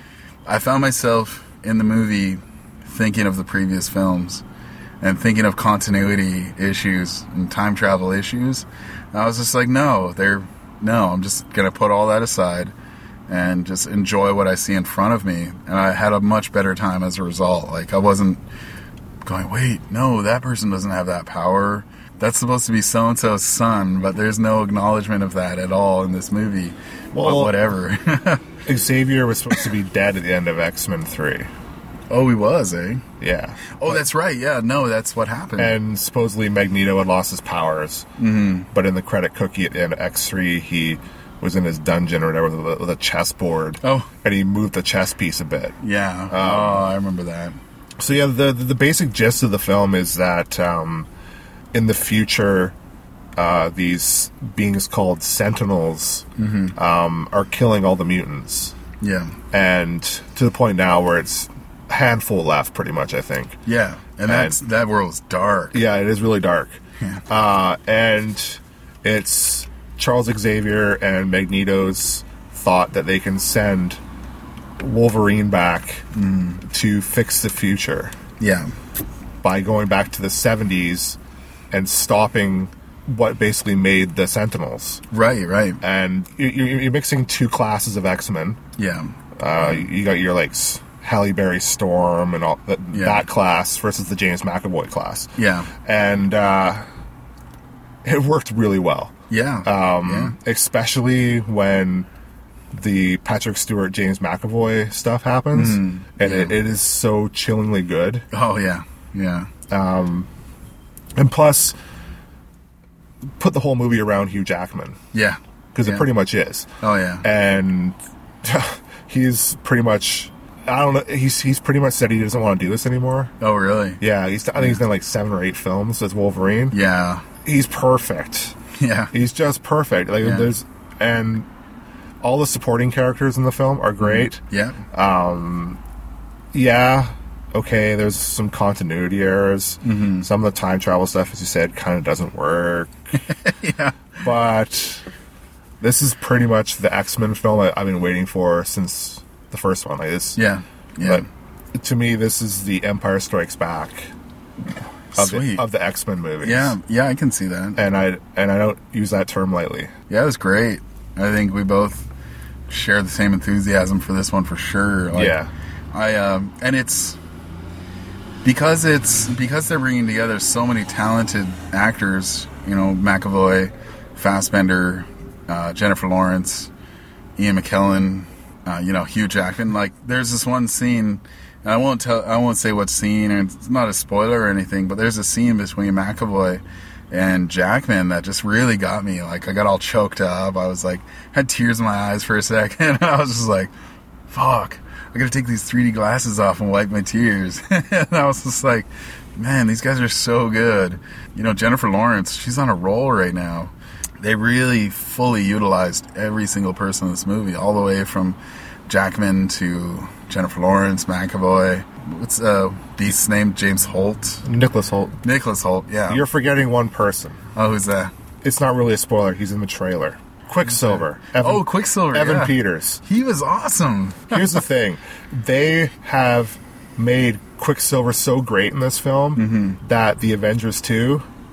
A: myself in the movie thinking of the previous films and thinking of continuity issues and time travel issues. And I was just like, no, I'm just going to put all that aside and just enjoy what I see in front of me. And I had a much better time as a result. Like, I wasn't going, wait, no, that person doesn't have that power. That's supposed to be so-and-so's son, but there's no acknowledgement of that at all in this movie. Well, but whatever.
B: Xavier was supposed to be dead at the end of X-Men 3.
A: Oh, he was, eh?
B: Yeah.
A: Oh, that's right. Yeah, no, that's what happened.
B: And supposedly Magneto had lost his powers. Mm-hmm. But in the credit cookie at the end of X3, he was in his dungeon or whatever with a chessboard.
A: Oh.
B: And he moved the chess piece a bit.
A: Yeah. I remember that.
B: So, yeah, the basic gist of the film is that in the future, these beings called Sentinels are killing all the mutants.
A: Yeah.
B: And to the point now where it's a handful left, pretty much, I think.
A: Yeah. And that world's dark.
B: Yeah, it is really dark.
A: Yeah.
B: And it's Charles Xavier and Magneto's thought that they can send Wolverine back to fix the future.
A: Yeah.
B: By going back to the 70s and stopping what basically made the Sentinels.
A: Right.
B: And you're mixing two classes of X-Men.
A: Yeah.
B: You got your, like, Halle Berry Storm and all that class versus the James McAvoy class.
A: Yeah.
B: And it worked really well.
A: Yeah.
B: Especially when the Patrick Stewart, James McAvoy stuff happens. And it is so chillingly good.
A: Oh, yeah. Yeah.
B: And plus, put the whole movie around Hugh Jackman.
A: Yeah.
B: Because it pretty much is.
A: Oh, yeah.
B: And he's pretty much, I don't know, he's pretty much said he doesn't want to do this anymore.
A: Oh, really?
B: Yeah. I think he's done like 7 or 8 films as Wolverine.
A: Yeah.
B: He's perfect.
A: Yeah.
B: He's just perfect. Like, and all the supporting characters in the film are great.
A: Yeah.
B: Yeah. Okay, there's some continuity errors. Mm-hmm. Some of the time travel stuff, as you said, kind of doesn't work.
A: Yeah.
B: But this is pretty much the X-Men film I've been waiting for since the first one. Like this.
A: Yeah.
B: But to me, this is the Empire Strikes Back of the X-Men movies.
A: Yeah. Yeah, I can see that.
B: And I don't use that term lightly.
A: Yeah, it was great. I think we both share the same enthusiasm for this one for sure. Like,
B: yeah.
A: And it's because they're bringing together so many talented actors, McAvoy, Fassbender, Jennifer Lawrence, Ian McKellen, Hugh Jackman. Like, there's this one scene, and I won't say what scene, and it's not a spoiler or anything, but there's a scene between McAvoy and Jackman that just really got me. Like, I got all choked up. I was like, had tears in my eyes for a second, and I was just like, fuck. I gotta take these 3D glasses off and wipe my tears. And I was just like, man, these guys are so good. Jennifer Lawrence, she's on a roll right now. They really fully utilized every single person in this movie, all the way from Jackman to Jennifer Lawrence, McAvoy. What's Beast's name? James Holt?
B: Nicholas Holt.
A: Nicholas Holt, yeah.
B: You're forgetting one person.
A: Oh, who's that?
B: It's not really a spoiler. He's in the trailer. Quicksilver.
A: Quicksilver.
B: Evan Peters.
A: He was awesome.
B: Here's the thing. They have made Quicksilver so great in this film that the Avengers 2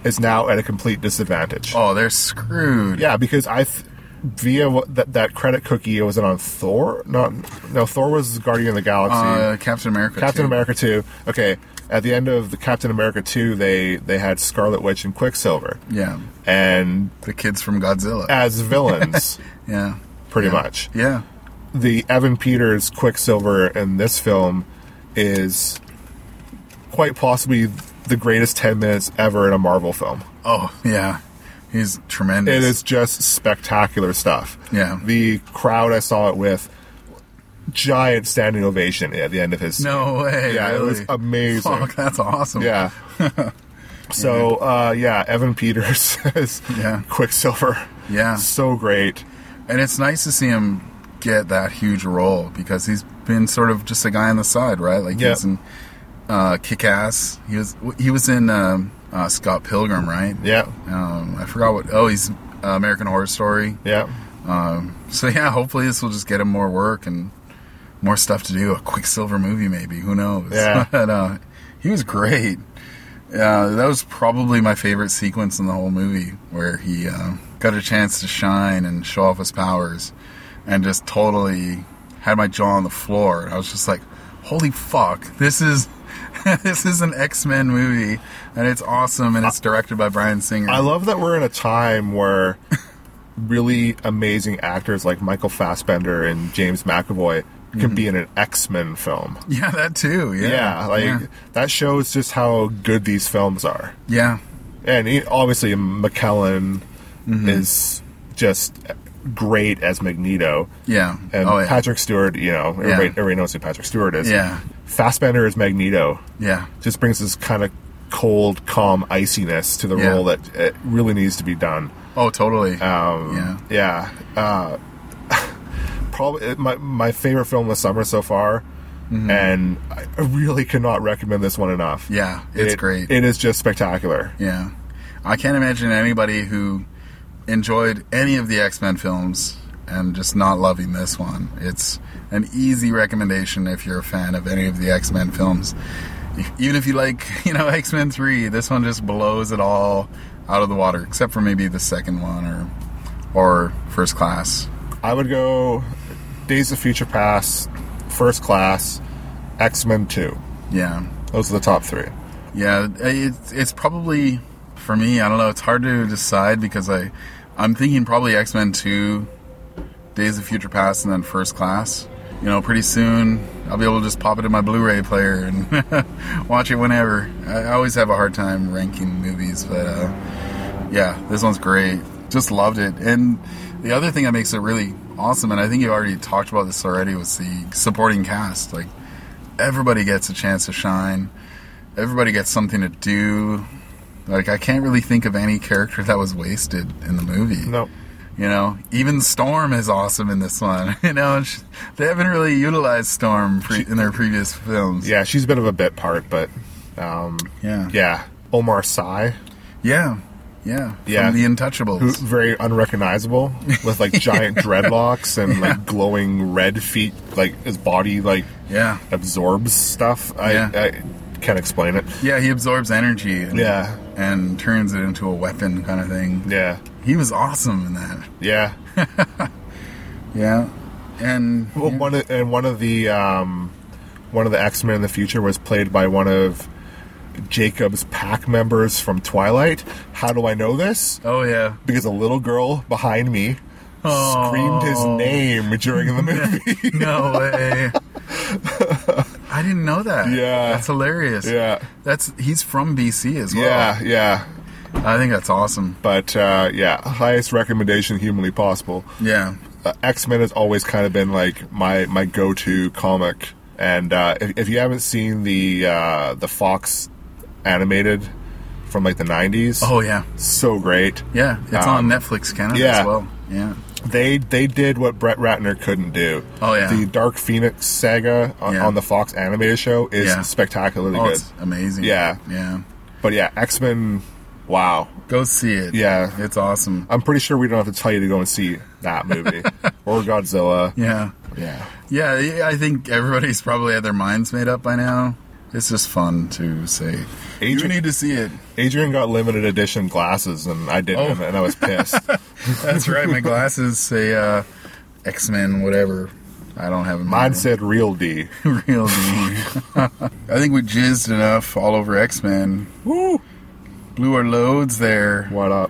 B: is now at a complete disadvantage.
A: Oh, they're screwed.
B: Yeah, because via that credit cookie, was it on Thor? No, Thor was Guardian of the Galaxy.
A: Captain America.
B: Captain America 2. Okay, at the end of the Captain America 2, they had Scarlet Witch and Quicksilver.
A: Yeah,
B: and
A: the kids from Godzilla
B: as villains.
A: Yeah,
B: pretty much.
A: Yeah,
B: the Evan Peters Quicksilver in this film is quite possibly the greatest 10 minutes ever in a Marvel film.
A: Oh, yeah. He's tremendous.
B: It is just spectacular stuff.
A: Yeah.
B: The crowd I saw it with, giant standing ovation at the end of his scene.
A: No way.
B: Yeah,
A: really?
B: It was amazing.
A: Fuck, that's awesome.
B: Yeah. So, Evan Peters as Quicksilver.
A: Yeah.
B: So great.
A: And it's nice to see him get that huge role because he's been sort of just a guy on the side, right? Like he was in Kick-Ass. He was in Scott Pilgrim, right?
B: Yeah.
A: I forgot what. Oh, he's American Horror Story.
B: Yeah.
A: So yeah, hopefully this will just get him more work and more stuff to do. A Quicksilver movie, maybe. Who knows?
B: Yeah.
A: But he was great. That was probably my favorite sequence in the whole movie, where he got a chance to shine and show off his powers, and just totally had my jaw on the floor. I was just like, "Holy fuck! This is an X-Men movie, and it's awesome, and it's directed by Bryan Singer."
B: I love that we're in a time where really amazing actors like Michael Fassbender and James McAvoy can be in an X-Men film.
A: Yeah, that too. Yeah,
B: that shows just how good these films are.
A: Yeah,
B: and obviously McKellen is just great as Magneto.
A: Yeah,
B: and Patrick Stewart. Everybody knows who Patrick Stewart is.
A: Yeah,
B: Fassbender as Magneto.
A: Yeah,
B: just brings this kind of cold, calm iciness to the role that it really needs to be done.
A: Oh, totally.
B: Probably my favorite film of the summer so far, and I really cannot recommend this one enough.
A: Yeah, it's great.
B: It is just spectacular.
A: Yeah, I can't imagine anybody who enjoyed any of the X-Men films and just not loving this one. It's an easy recommendation if you're a fan of any of the X-Men films. Even if you like, X-Men 3, this one just blows it all out of the water, except for maybe the second one or First Class.
B: I would go Days of Future Past, First Class, X-Men 2.
A: Yeah.
B: Those are the top 3.
A: Yeah, it's probably, for me, I don't know, it's hard to decide because I'm thinking probably X-Men 2, Days of Future Past, and then First Class. Pretty soon I'll be able to just pop it in my Blu-ray player and watch it whenever. I always have a hard time ranking movies, but this one's great. Just loved it. And the other thing that makes it really awesome, and I think you already talked about this already, was the supporting cast. Like, everybody gets a chance to shine. Everybody gets something to do. Like, I can't really think of any character that was wasted in the movie.
B: No.
A: Even Storm is awesome in this one. They haven't really utilized Storm in their previous films.
B: Yeah, she's a bit of a bit part, but yeah. Omar Sy.
A: Yeah. From The Untouchables.
B: Who's very unrecognizable with giant dreadlocks and glowing red feet. His body absorbs stuff. I can't explain it.
A: Yeah, he absorbs energy. And turns it into a weapon kind of thing.
B: Yeah.
A: He was awesome in that.
B: Yeah.
A: Yeah. And
B: one of the X-Men in the future was played by one of Jacob's pack members from Twilight. How do I know this?
A: Oh, yeah.
B: Because a little girl behind me screamed his name during the movie.
A: No way. I didn't know that.
B: Yeah.
A: That's hilarious.
B: Yeah.
A: He's from BC as well.
B: Yeah.
A: I think that's awesome.
B: But, highest recommendation humanly possible.
A: Yeah.
B: X-Men has always kind of been my go-to comic. And if you haven't seen the Fox animated from the 90s.
A: Oh, yeah.
B: So great.
A: Yeah. It's on Netflix Canada as well. Yeah.
B: They did what Brett Ratner couldn't do.
A: Oh, yeah.
B: The Dark Phoenix saga on the Fox animated show is spectacularly good.
A: It's amazing.
B: Yeah.
A: Yeah.
B: But X-Men, wow.
A: Go see it.
B: Yeah.
A: It's awesome.
B: I'm pretty sure we don't have to tell you to go and see that movie. Or Godzilla.
A: Yeah.
B: Yeah.
A: Yeah, I think everybody's probably had their minds made up by now. It's just fun to say, you need to see it.
B: Adrian got limited edition glasses, and I didn't, and I was pissed.
A: That's right. My glasses say X-Men, whatever. I don't have them.
B: Mine said Real D.
A: Real D. I think we jizzed enough all over X-Men.
B: Woo!
A: Blew our loads there.
B: What up?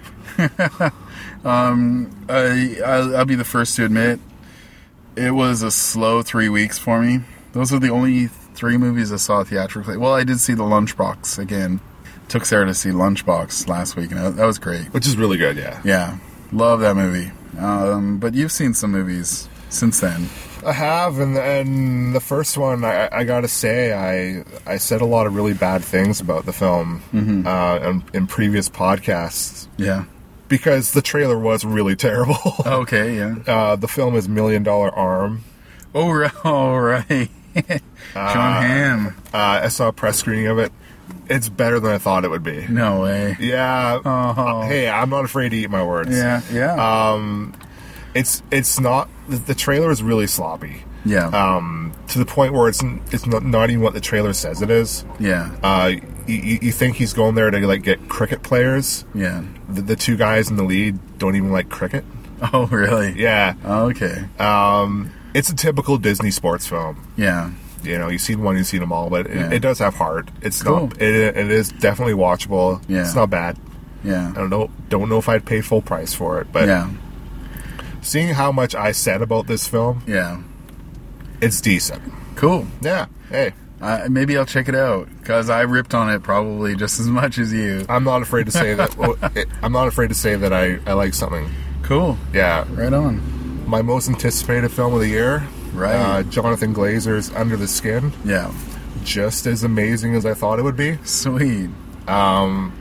A: I'll be the first to admit, it was a slow 3 weeks for me. Those are the only 3 movies I saw theatrically. Well, I did see The Lunchbox again. Took Sarah to see Lunchbox last week, and that was great.
B: Which is really good, yeah.
A: Yeah. Love that movie. But you've seen some movies since then.
B: I have, and the first one, I gotta say, I said a lot of really bad things about the film in previous podcasts.
A: Yeah.
B: Because the trailer was really terrible.
A: Okay, yeah.
B: The film is $1 Million Arm.
A: Oh, right. John Hamm.
B: I saw a press screening of it. It's better than I thought it would be.
A: No way.
B: Yeah.
A: Oh.
B: Hey, I'm not afraid to eat my words.
A: Yeah.
B: It's not. The trailer is really sloppy.
A: Yeah.
B: To the point where it's not even what the trailer says it is.
A: Yeah.
B: You think he's going there to like get cricket players.
A: Yeah.
B: The 2 guys in the lead don't even like cricket.
A: Oh, really?
B: Yeah.
A: Okay.
B: It's a typical Disney sports film.
A: Yeah.
B: You know, you've seen one, you've seen them all, but it does have heart. It's
A: cool.
B: not. It is definitely watchable.
A: Yeah.
B: It's not bad.
A: Yeah.
B: I don't know if I'd pay full price for it, but
A: yeah.
B: Seeing how much I said about this film,
A: yeah,
B: it's decent.
A: Cool.
B: Yeah. Hey.
A: Maybe I'll check it out, because I ripped on it probably just as much as you.
B: I'm not afraid to say that. I'm not afraid to say that I like something.
A: Cool.
B: Yeah.
A: Right on.
B: My most anticipated film of the year.
A: Right.
B: Jonathan Glazer's Under the Skin.
A: Yeah.
B: Just as amazing as I thought it would be.
A: Sweet.
B: An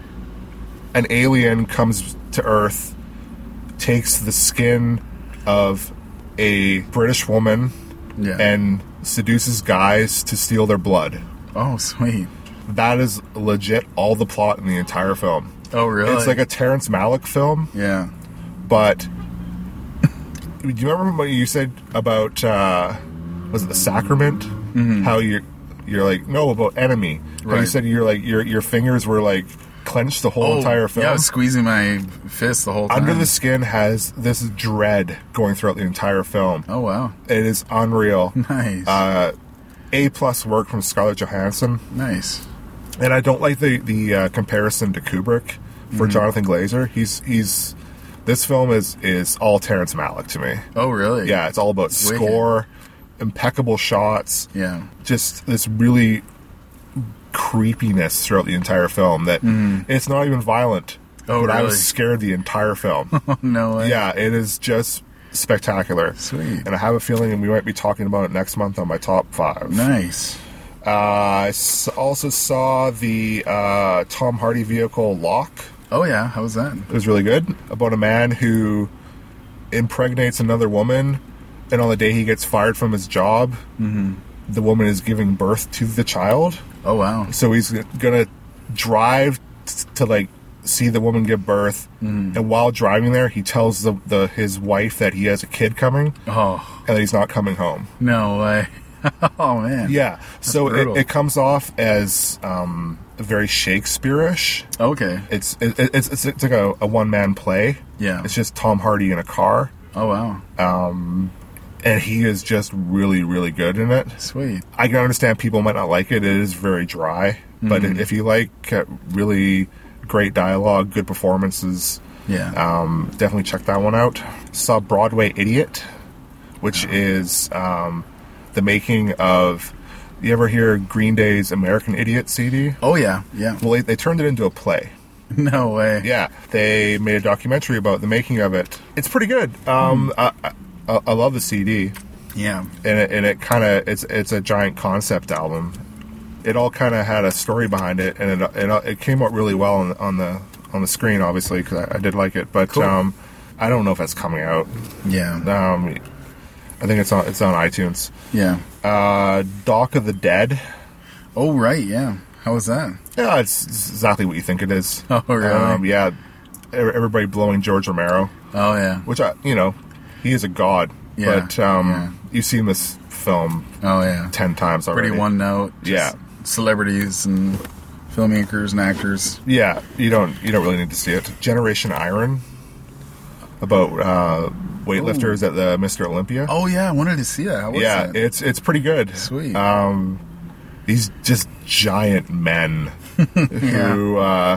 B: alien comes to Earth, takes the skin of a British woman, and seduces guys to steal their blood.
A: Oh, sweet.
B: That is legit all the plot in the entire film.
A: Oh, really?
B: It's like a Terrence Malick film.
A: Yeah.
B: But do you remember what you said about was it The Sacrament? Mm-hmm. How you're like, no, about Enemy. Right. How you said you're like your fingers were like clenched the whole entire film.
A: Yeah, I was squeezing my fist the whole time.
B: Under the Skin has this dread going throughout the entire film.
A: Oh, wow.
B: It is unreal.
A: Nice.
B: A+ work from Scarlett Johansson.
A: Nice.
B: And I don't like the comparison to Kubrick for Jonathan Glazer. He's this film is all Terrence Malick to me.
A: Oh, really?
B: Yeah, it's all about score, impeccable shots.
A: Yeah.
B: Just this really creepiness throughout the entire film that it's not even violent.
A: Oh,
B: but
A: really?
B: I was scared the entire film.
A: Oh, no way.
B: Yeah, it is just spectacular.
A: Sweet.
B: And I have a feeling we might be talking about it next month on my top 5.
A: Nice.
B: I also saw the Tom Hardy vehicle Locke.
A: Oh, yeah. How was that?
B: It was really good. About a man who impregnates another woman, and on the day he gets fired from his job, the woman is giving birth to the child.
A: Oh, wow.
B: So he's gonna drive to like see the woman give birth, and while driving there, he tells his wife that he has a kid coming, and that he's not coming home.
A: No way. Oh, man.
B: Yeah.
A: That's
B: so
A: brutal.
B: it comes off as very Shakespeare-ish.
A: Okay.
B: It's like a one-man play.
A: Yeah.
B: It's just Tom Hardy in a car.
A: Oh, wow.
B: And he is just really, really good in it.
A: Sweet.
B: I can understand people might not like it. It is very dry. But if you like really great dialogue, good performances, definitely check that one out. Saw Broadway Idiot, which is the making of... You ever hear Green Day's American Idiot CD?
A: Oh, yeah. Yeah.
B: Well, they turned it into a play.
A: No way.
B: Yeah. They made a documentary about the making of it. It's pretty good. I love the CD.
A: Yeah.
B: And it kind of... It's a giant concept album. It all kind of had a story behind it, and it came out really well on the screen, obviously, because I did like it. But cool. I don't know if that's coming out.
A: Yeah.
B: I think it's on iTunes.
A: Yeah.
B: Dock of the Dead.
A: Oh, right, yeah. How was that?
B: Yeah, it's exactly what you think it is.
A: Oh, really?
B: Yeah. Everybody blowing George Romero.
A: Oh, yeah.
B: Which, he is a god.
A: Yeah.
B: But you've seen this film
A: 10
B: times already.
A: Pretty one note.
B: Yeah.
A: celebrities and filmmakers and actors.
B: Yeah, you don't really need to see it. Generation Iron, about weightlifters at the Mr. Olympia.
A: Oh yeah, I wanted to see that. How was that?
B: It's pretty good.
A: Sweet.
B: These just giant men who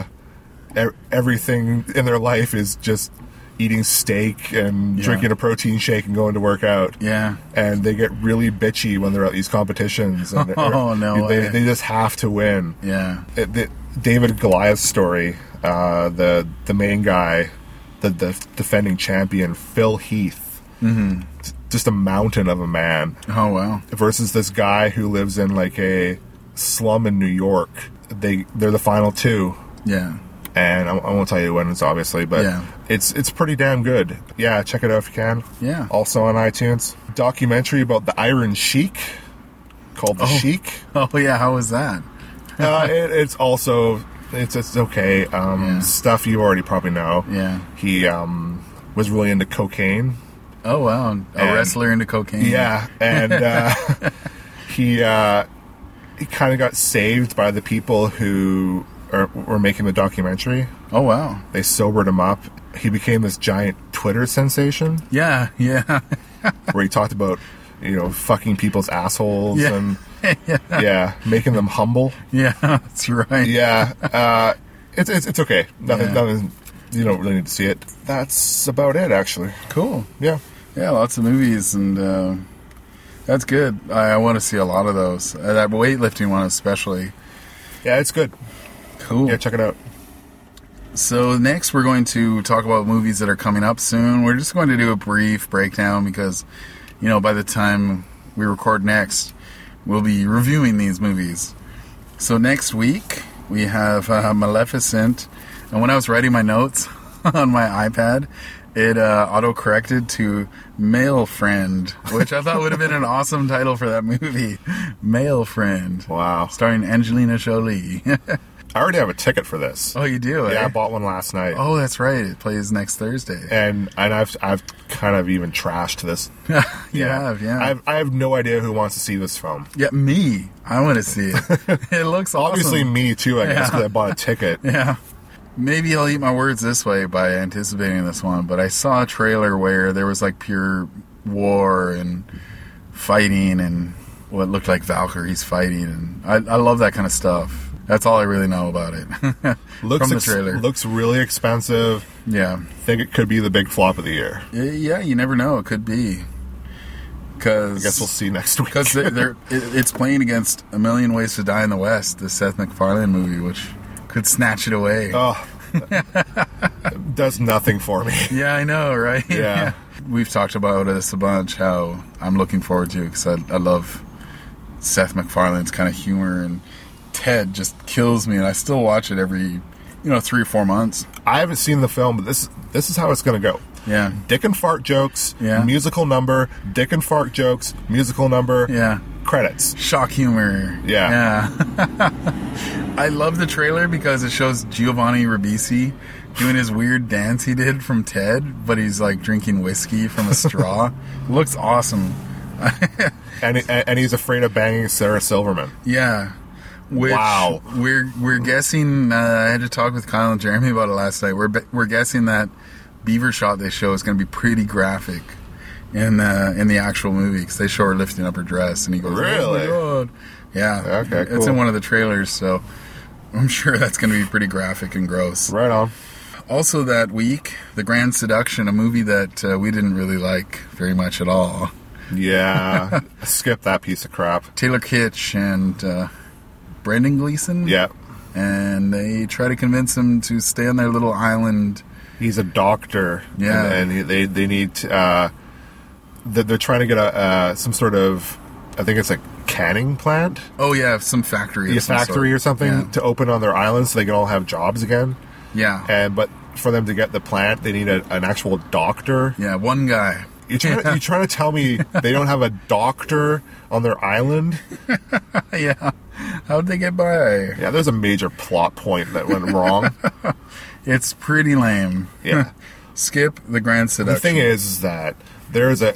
B: everything in their life is just eating steak and drinking a protein shake and going to work out.
A: Yeah.
B: And they get really bitchy when they're at these competitions. And they just have to win.
A: Yeah.
B: The David and Goliath story, the main guy, the defending champion, Phil Heath, just a mountain of a man.
A: Oh, wow.
B: Versus this guy who lives in like a slum in New York. They're the final two.
A: Yeah.
B: And I won't tell you when it's obviously, but it's pretty damn good. Yeah, check it out if you can.
A: Yeah.
B: Also on iTunes. Documentary about the Iron Sheik called The Sheik.
A: Oh yeah, how was that?
B: It's also it's okay. Stuff you already probably know.
A: Yeah.
B: He was really into cocaine.
A: Oh wow, a wrestler into cocaine.
B: Yeah, and he kind of got saved by the people who were making the documentary.
A: Oh wow.
B: They sobered him up. He became this giant Twitter sensation.
A: Yeah.
B: Where he talked about, fucking people's assholes and making them humble.
A: Yeah, that's right.
B: Yeah. It's okay. Nothing you don't really need to see it. That's about it, actually.
A: Cool.
B: Yeah.
A: Yeah, lots of movies, and that's good. I want to see a lot of those. That weightlifting one especially.
B: Yeah, it's good.
A: Cool.
B: Yeah, check it out.
A: So next we're going to talk about movies that are coming up soon. We're just going to do a brief breakdown because, by the time we record next, we'll be reviewing these movies. So next week we have Maleficent. And when I was writing my notes on my iPad, it auto-corrected to Male Friend, which I thought would have been an awesome title for that movie. Male Friend.
B: Wow.
A: Starring Angelina Jolie.
B: I already have a ticket for this.
A: Oh, you do?
B: Yeah, I bought one last night.
A: Oh, that's right. It plays next Thursday.
B: And I've kind of even trashed this.
A: You have, yeah.
B: I have no idea who wants to see this film.
A: Yeah, me. I want to see it. It looks awesome.
B: Obviously me too, I guess, because I bought a ticket.
A: Yeah. Maybe I'll eat my words this way by anticipating this one, but I saw a trailer where there was like pure war and fighting and what looked like Valkyries fighting, and I love that kind of stuff. That's all I really know about it. From the trailer.
B: Looks really expensive.
A: Yeah.
B: Think it could be the big flop of the year.
A: Yeah, you never know. It could be. I
B: guess we'll see next week.
A: Because it's playing against A Million Ways to Die in the West, the Seth MacFarlane movie, which could snatch it away.
B: Oh, does nothing for me.
A: Yeah, I know, right?
B: Yeah.
A: We've talked about this a bunch, how I'm looking forward to it, because I love Seth MacFarlane's kind of humor, and Ted just kills me, and I still watch it every 3 or 4 months.
B: I haven't seen the film, but this is how it's going to go.
A: Yeah.
B: Dick and fart jokes,
A: yeah.
B: Musical number, dick and fart jokes, musical number,
A: yeah.
B: Credits.
A: Shock humor.
B: Yeah.
A: I love the trailer because it shows Giovanni Ribisi doing his weird dance he did from Ted, but he's like drinking whiskey from a straw. Looks awesome.
B: and he's afraid of banging Sarah Silverman.
A: Yeah.
B: Wow.
A: We're guessing. I had to talk with Kyle and Jeremy about it last night. We're guessing that beaver shot they show is going to be pretty graphic in the actual movie, because they show her lifting up her dress, and he goes,
B: "Really?
A: Oh my God." Yeah.
B: Okay. Cool.
A: It's in one of the trailers, so I'm sure that's going to be pretty graphic and gross.
B: Right on.
A: Also that week, The Grand Seduction, a movie that we didn't really like very much at all.
B: Yeah. Skip that piece of crap.
A: Taylor Kitsch and Brendan Gleeson.
B: Yeah.
A: And they try to convince him to stay on their little island.
B: He's a doctor.
A: Yeah.
B: And they need to, they're trying to get some sort of, I think it's a canning plant.
A: Oh yeah, some factory.
B: A factory or something to open on their island so they can all have jobs again.
A: Yeah.
B: But for them to get the plant, they need an actual doctor.
A: Yeah, one guy.
B: You're trying to tell me they don't have a doctor on their island?
A: Yeah. How'd they get by?
B: Yeah, there's a major plot point that went wrong.
A: It's pretty lame.
B: Yeah.
A: Skip The Grand Seduction.
B: The thing is that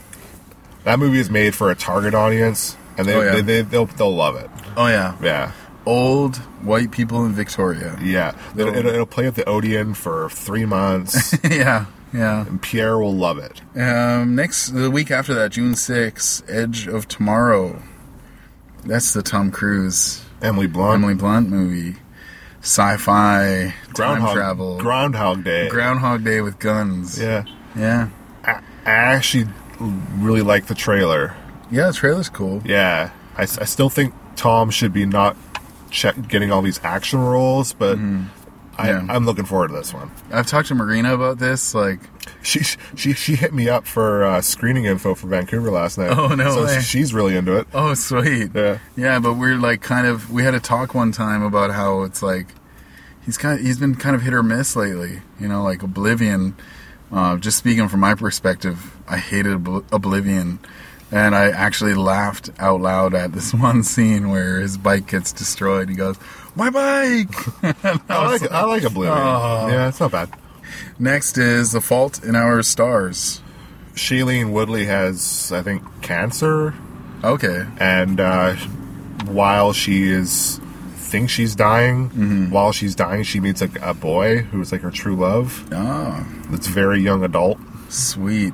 B: that movie is made for a target audience, and they'll love it.
A: Oh yeah.
B: Yeah.
A: old white people in Victoria.
B: Yeah. It'll play at the Odeon for 3 months.
A: Yeah.
B: And Pierre will love it.
A: The week after that, June 6th, Edge of Tomorrow. That's the Tom Cruise,
B: Emily Blunt
A: movie. Sci-fi, time travel.
B: Groundhog Day.
A: Groundhog Day with guns.
B: Yeah.
A: Yeah.
B: I actually really like the trailer.
A: Yeah, the trailer's cool.
B: Yeah. I still think Tom should be not getting all these action roles, but I'm looking forward to this one.
A: I've talked to Marina about this. Like,
B: she hit me up for screening info for Vancouver last night.
A: Oh, no way.
B: She's really into it.
A: Oh, sweet. Yeah, but we're like we had a talk one time about how it's like he's been kind of hit or miss lately. You know, like Oblivion. Just speaking from my perspective, I hated Oblivion. And I actually laughed out loud at this one scene where his bike gets destroyed. He goes, "My bike!"
B: I like Oblivion. Oh. Yeah, it's not bad.
A: Next is The Fault in Our Stars.
B: Shailene Woodley has, I think, cancer.
A: Okay.
B: And while thinks she's dying, while she's dying, she meets a boy who's like her true love.
A: Oh.
B: That's a very young adult.
A: Sweet.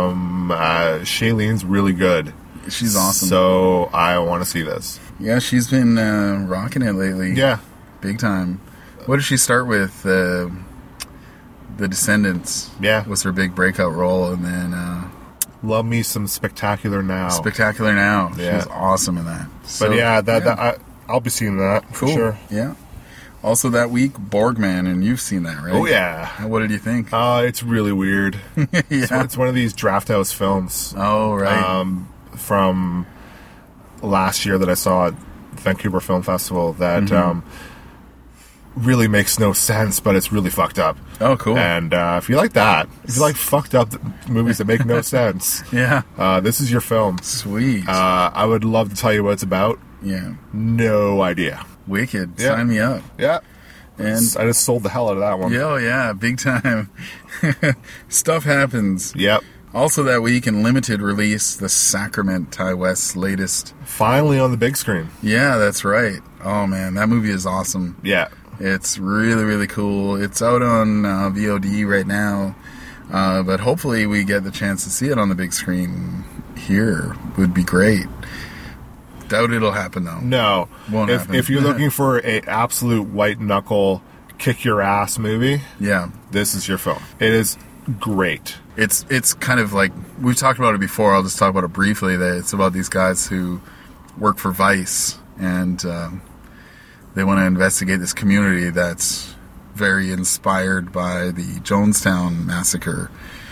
B: Shailene's really good.
A: She's awesome.
B: So I want to see this.
A: Yeah, she's been rocking it lately.
B: Yeah.
A: Big time. What did she start with? The Descendants.
B: Yeah.
A: Was her big breakout role, and then
B: love me some Spectacular Now.
A: Spectacular Now.
B: Yeah.
A: She's awesome in that. So,
B: but yeah, I'll be seeing that.
A: Cool.
B: For sure.
A: Yeah. Also that week, Borgman, and you've seen that, right?
B: Oh, yeah.
A: What did you think?
B: It's really weird.
A: Yeah.
B: It's one of these draft house films.
A: Oh, right.
B: From last year that I saw at Vancouver Film Festival that really makes no sense, but it's really fucked up.
A: Oh, cool.
B: And if you like that, if you like fucked up movies that make no sense, this is your film.
A: Sweet.
B: I would love to tell you what it's about.
A: Yeah.
B: No idea.
A: Wicked. Yeah. Sign me up.
B: Yeah.
A: And
B: I just sold the hell out of that one.
A: Yeah, oh yeah, big time. Stuff happens.
B: Yep.
A: Also that week in limited release, The Sacrament, Ty West's latest.
B: Finally on the big screen.
A: Yeah, that's right. Oh man, that movie is awesome.
B: Yeah.
A: It's really, really cool. It's out on VOD right now. But hopefully we get the chance to see it on the big screen here. Would be great. Doubt it'll happen though.
B: No.
A: Won't happen.
B: If you're looking for a absolute white knuckle kick your ass movie, this is your film. It is great.
A: It's kind of like we've talked about it before. I'll just talk about it briefly. That it's about these guys who work for Vice and they want to investigate this community that's very inspired by the Jonestown massacre,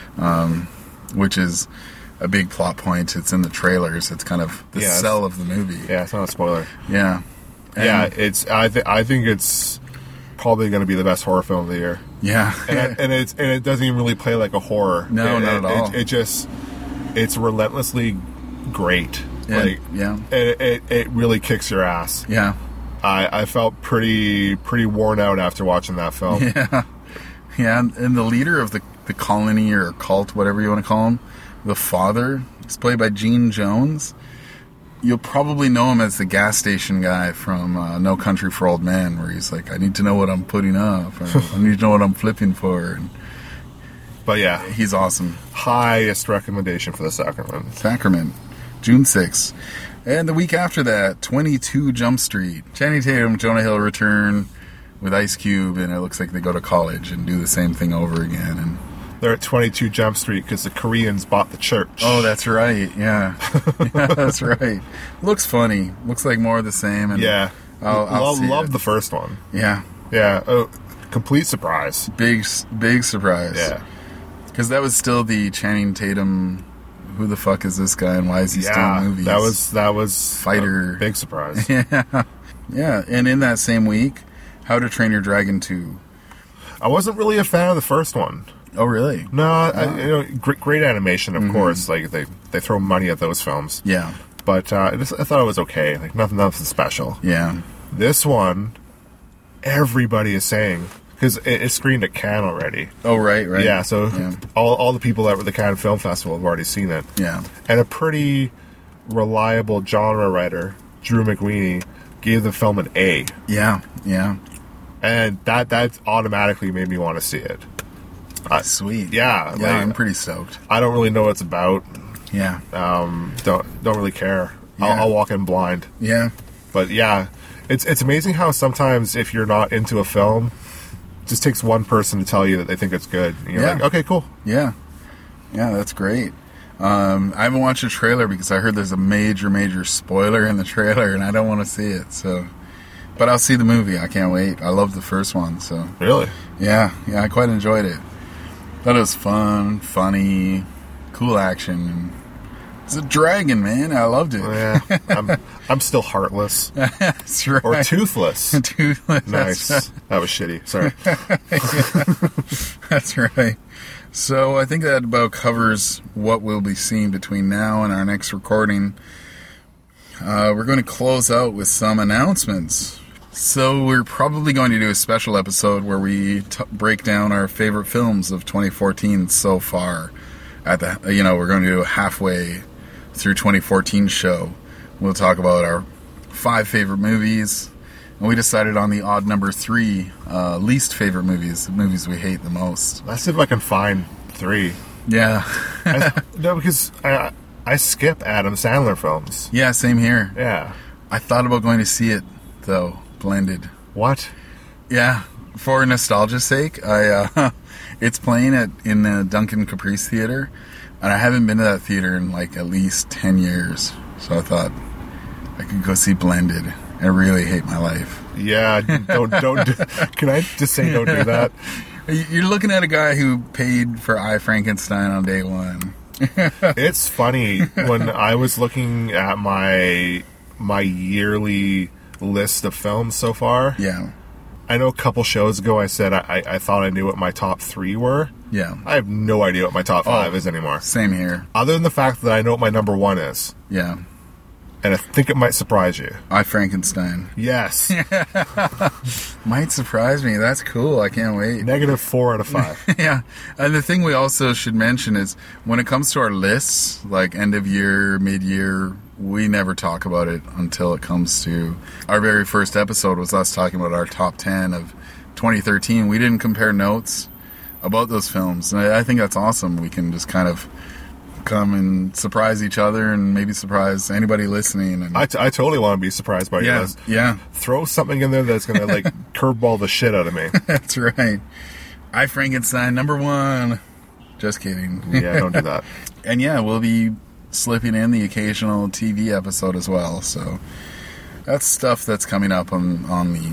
A: which is a big plot point. It's in the trailers. It's kind of the sell of the movie.
B: Yeah, it's not a spoiler.
A: Yeah. And
B: it's. I think it's probably going to be the best horror film of the year.
A: Yeah.
B: and it doesn't even really play like a horror.
A: No, not at all.
B: It's relentlessly great. It really kicks your ass.
A: Yeah.
B: I felt pretty worn out after watching that film.
A: Yeah. Yeah, and the leader of the colony or cult, whatever you want to call him, the father, is played by Gene Jones. You'll probably know him as the gas station guy from No Country for Old Men, where he's like, I need to know what I'm putting up. Or, I need to know what I'm flipping for.
B: But yeah.
A: He's awesome.
B: Highest recommendation for The Sacrament.
A: Sacrament, June 6th. And the week after that, 22 Jump Street. Channing Tatum, Jonah Hill return with Ice Cube, and it looks like they go to college and do the same thing over again. And
B: they're at 22 Jump Street because the Koreans bought the church.
A: Oh, that's right. Yeah. Yeah, that's right. Looks funny. Looks like more of the same. And
B: yeah.
A: I'll
B: love the first one.
A: Yeah.
B: Yeah. Oh, complete surprise.
A: Big surprise.
B: Yeah.
A: Because that was still the Channing Tatum, who the fuck is this guy and why is he still in movies?
B: That was
A: Fighter.
B: A big surprise.
A: Yeah. Yeah. And in that same week, How to Train Your Dragon 2.
B: I wasn't really a fan of the first one.
A: Oh, really?
B: No, great animation, of course. Like they throw money at those films.
A: Yeah,
B: but I thought it was okay. Like nothing special.
A: Yeah,
B: this one, everybody is saying because it's screened at Cannes already.
A: Oh, right.
B: Yeah, so all the people that were at the Cannes Film Festival have already seen it.
A: Yeah,
B: and a pretty reliable genre writer, Drew McWeeny, gave the film an A.
A: Yeah.
B: And that automatically made me want to see it.
A: Sweet.
B: Yeah.
A: Yeah, I'm pretty stoked.
B: I don't really know what it's about.
A: Yeah.
B: Don't really care.
A: Yeah.
B: I'll walk in blind.
A: Yeah.
B: But yeah, it's amazing how sometimes if you're not into a film, it just takes one person to tell you that they think it's good. And you're like, okay, cool.
A: Yeah. Yeah, that's great. I haven't watched the trailer because I heard there's a major spoiler in the trailer and I don't want to see it. So, but I'll see the movie. I can't wait. I loved the first one. So
B: Really?
A: Yeah, I quite enjoyed it. Thought it was fun, funny, cool action. It's a dragon, man. I loved it.
B: Yeah, I'm still heartless.
A: That's right.
B: Or toothless.
A: Toothless.
B: Nice. That was shitty. Sorry.
A: That's right. So I think that about covers what we'll be seeing between now and our next recording. We're going to close out with some announcements. So we're probably going to do a special episode where we break down our favorite films of 2014 so far. We're going to do a halfway through 2014 show. We'll talk about our 5 favorite movies, and we decided on the odd number 3 least favorite movies, the movies we hate the most.
B: Let's see if I can find 3.
A: Yeah.
B: No, because I skip Adam Sandler films.
A: Yeah, same here.
B: Yeah.
A: I thought about going to see it, though, blended.
B: What?
A: Yeah, for nostalgia's sake, it's playing in the Duncan Caprice Theater, and I haven't been to that theater in like at least 10 years. So I thought I could go see Blended. I really hate my life.
B: Yeah, don't do, can I just say don't do that?
A: You're looking at a guy who paid for I, Frankenstein on day one.
B: It's funny, when I was looking at my yearly list of films so far.
A: Yeah.
B: I know a couple shows ago I said I thought I knew what my top 3 were.
A: Yeah.
B: I have no idea what my top 5 is anymore.
A: Same here.
B: Other than the fact that I know what my number 1 is.
A: Yeah.
B: And I think it might surprise you.
A: I, Frankenstein.
B: Yes.
A: Might surprise me. That's cool. I can't wait.
B: -4 out of 5.
A: Yeah. And the thing we also should mention is when it comes to our lists, like end of year, mid-year, we never talk about it until it comes to our very first episode was us talking about our top 10 of 2013. We didn't compare notes about those films. And I think that's awesome. We can just kind of come and surprise each other and maybe surprise anybody listening. And
B: I totally want to be surprised by your list.
A: Yeah.
B: Throw something in there that's going to like curveball the shit out of me.
A: That's right. I, Frankenstein, number 1. Just kidding.
B: Yeah, don't do that.
A: And yeah, we'll be slipping in the occasional TV episode as well. So that's stuff that's coming up on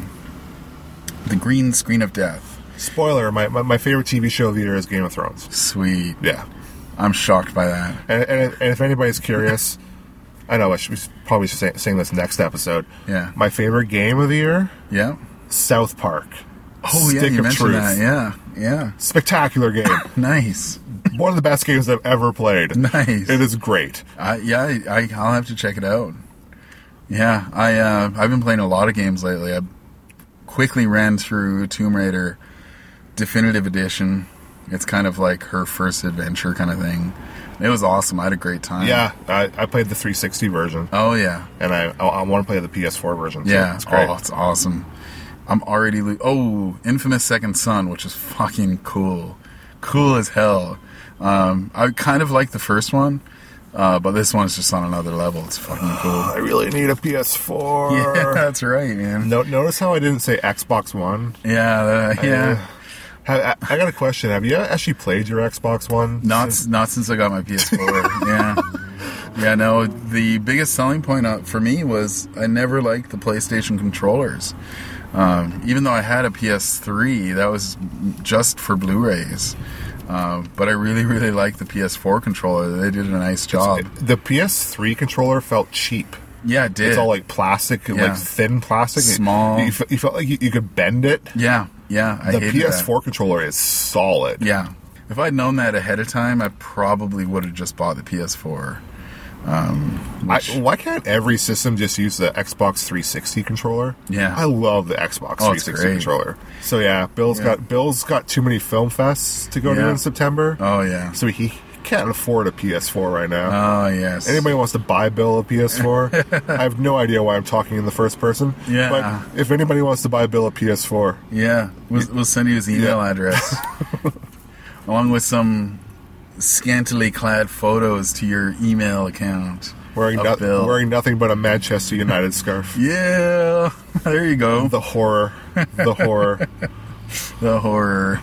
A: the green screen of death.
B: Spoiler, my favorite TV show of the year is Game of Thrones.
A: Sweet.
B: Yeah.
A: I'm shocked by that.
B: And if anybody's curious, I know I should probably saying this next episode.
A: Yeah.
B: My favorite game of the year?
A: Yeah.
B: South Park.
A: Oh, yeah, you mentioned that. Yeah.
B: Spectacular game.
A: Nice.
B: One of the best games I've ever played.
A: Nice.
B: It is great.
A: I'll have to check it out. Yeah, I've been playing a lot of games lately. I quickly ran through Tomb Raider Definitive Edition. It's kind of like her first adventure kind of thing. It was awesome. I had a great time.
B: Yeah, I played the 360 version.
A: Oh, yeah.
B: And I want to play the PS4 version. So
A: yeah,
B: it's great.
A: Oh, it's awesome. I'm already... Infamous Second Son, which is fucking cool. Cool as hell. I kind of like the first one, but this one's just on another level. It's fucking cool.
B: I really need a PS4.
A: Yeah, that's right, man.
B: Notice how I didn't say Xbox One?
A: Yeah.
B: I got a question. Have you actually played your Xbox One?
A: Not since I got my PS4. Yeah, no. The biggest selling point for me was I never liked the PlayStation controllers. Even though I had a PS3, that was just for Blu-rays. But I really, really liked the PS4 controller. They did a nice job.
B: The PS3 controller felt cheap.
A: Yeah, it did.
B: It's all like plastic, like thin plastic.
A: Small.
B: You felt like you could bend it.
A: Yeah. I
B: the
A: hated
B: PS4
A: that.
B: controller is solid.
A: Yeah. If I'd known that ahead of time, I probably would have just bought the PS4.
B: Why can't every system just use the Xbox 360 controller?
A: Yeah.
B: I love the Xbox 360 controller. So yeah, Bill's got too many film fests to go to in September.
A: Oh yeah.
B: So he can't afford a PS4 right now.
A: Oh, yes.
B: Anybody wants to buy Bill a PS4? I have no idea why I'm talking in the first person.
A: Yeah.
B: But if anybody wants to buy Bill a PS4...
A: Yeah. We'll send you his email address. Along with some scantily clad photos to your email account.
B: Wearing nothing but a Manchester United scarf.
A: Yeah. There you go.
B: The horror. The horror.
A: The horror.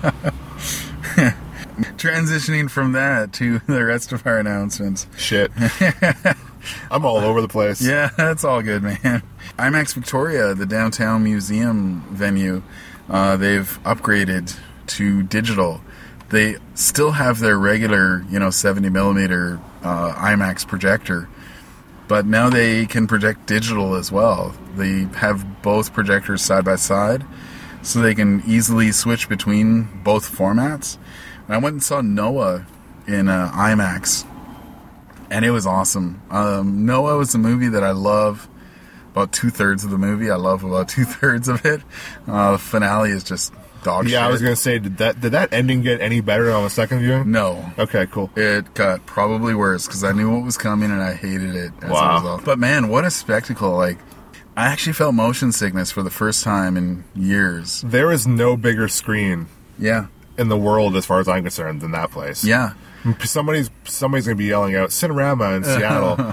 A: Transitioning from that to the rest of our announcements.
B: Shit. I'm all over the place.
A: Yeah, that's all good, man. IMAX Victoria, the downtown museum venue, they've upgraded to digital. They still have their regular, 70 millimeter IMAX projector, but now they can project digital as well. They have both projectors side by side, so they can easily switch between both formats. And I went and saw Noah in IMAX, and it was awesome. Noah was a movie that I love. About 2/3 of the movie, I love about 2/3 of it. The finale is just dog shit.
B: Yeah, I was gonna say, did that ending get any better on the second viewing?
A: No.
B: Okay, cool.
A: It got probably worse because I knew what was coming and I hated it as a result. But man, what a spectacle! Like, I actually felt motion sickness for the first time in years.
B: There is no bigger screen.
A: Yeah.
B: In the world, as far as I'm concerned, than that place.
A: Yeah.
B: Somebody's gonna be yelling out Cinerama in Seattle.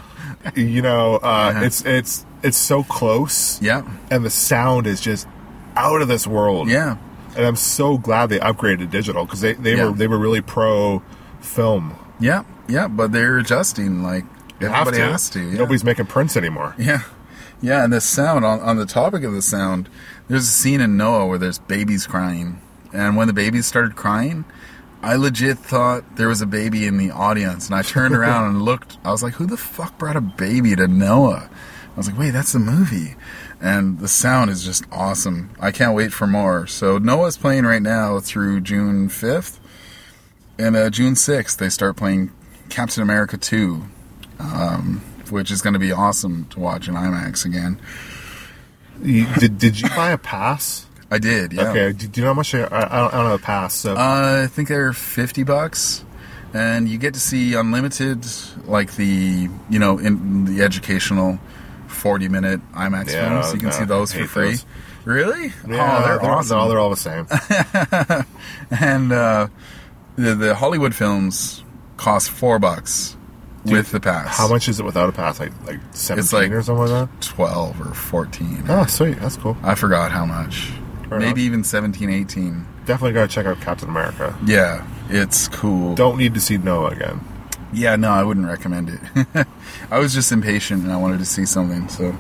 B: It's so close.
A: Yeah.
B: And the sound is just out of this world.
A: Yeah.
B: And I'm so glad they upgraded digital because they were really pro film.
A: Yeah. Yeah. But they're adjusting. Like, everybody has to. Yeah.
B: Nobody's making prints anymore.
A: Yeah. Yeah. And the sound, on the topic of the sound, there's a scene in Noah where there's babies crying. And when the babies started crying, I legit thought there was a baby in the audience. And I turned around and looked. I was like, who the fuck brought a baby to Noah? I was like, wait, that's the movie. And the sound is just awesome. I can't wait for more. So Noah's playing right now through June 5th. And June 6th, they start playing Captain America 2, which is going to be awesome to watch in IMAX again.
B: Did you buy a pass?
A: I did, yeah.
B: Okay, do you know how much? I don't have a pass. So.
A: I think they're $50, and you get to see unlimited, like the, in the educational 40-minute IMAX films. You can see those for free. Those. Really?
B: Yeah,
A: they're awesome.
B: No, they're all the same.
A: And the Hollywood films cost $4 with the pass.
B: How much is it without a pass? Like 17 or something like that?
A: 12 or 14.
B: Oh, sweet. That's cool.
A: I forgot how much. Maybe even 17, 18.
B: Definitely got to check out Captain America.
A: Yeah, it's cool.
B: Don't need to see Noah again.
A: Yeah, no, I wouldn't recommend it. I was just impatient and I wanted to see something. So,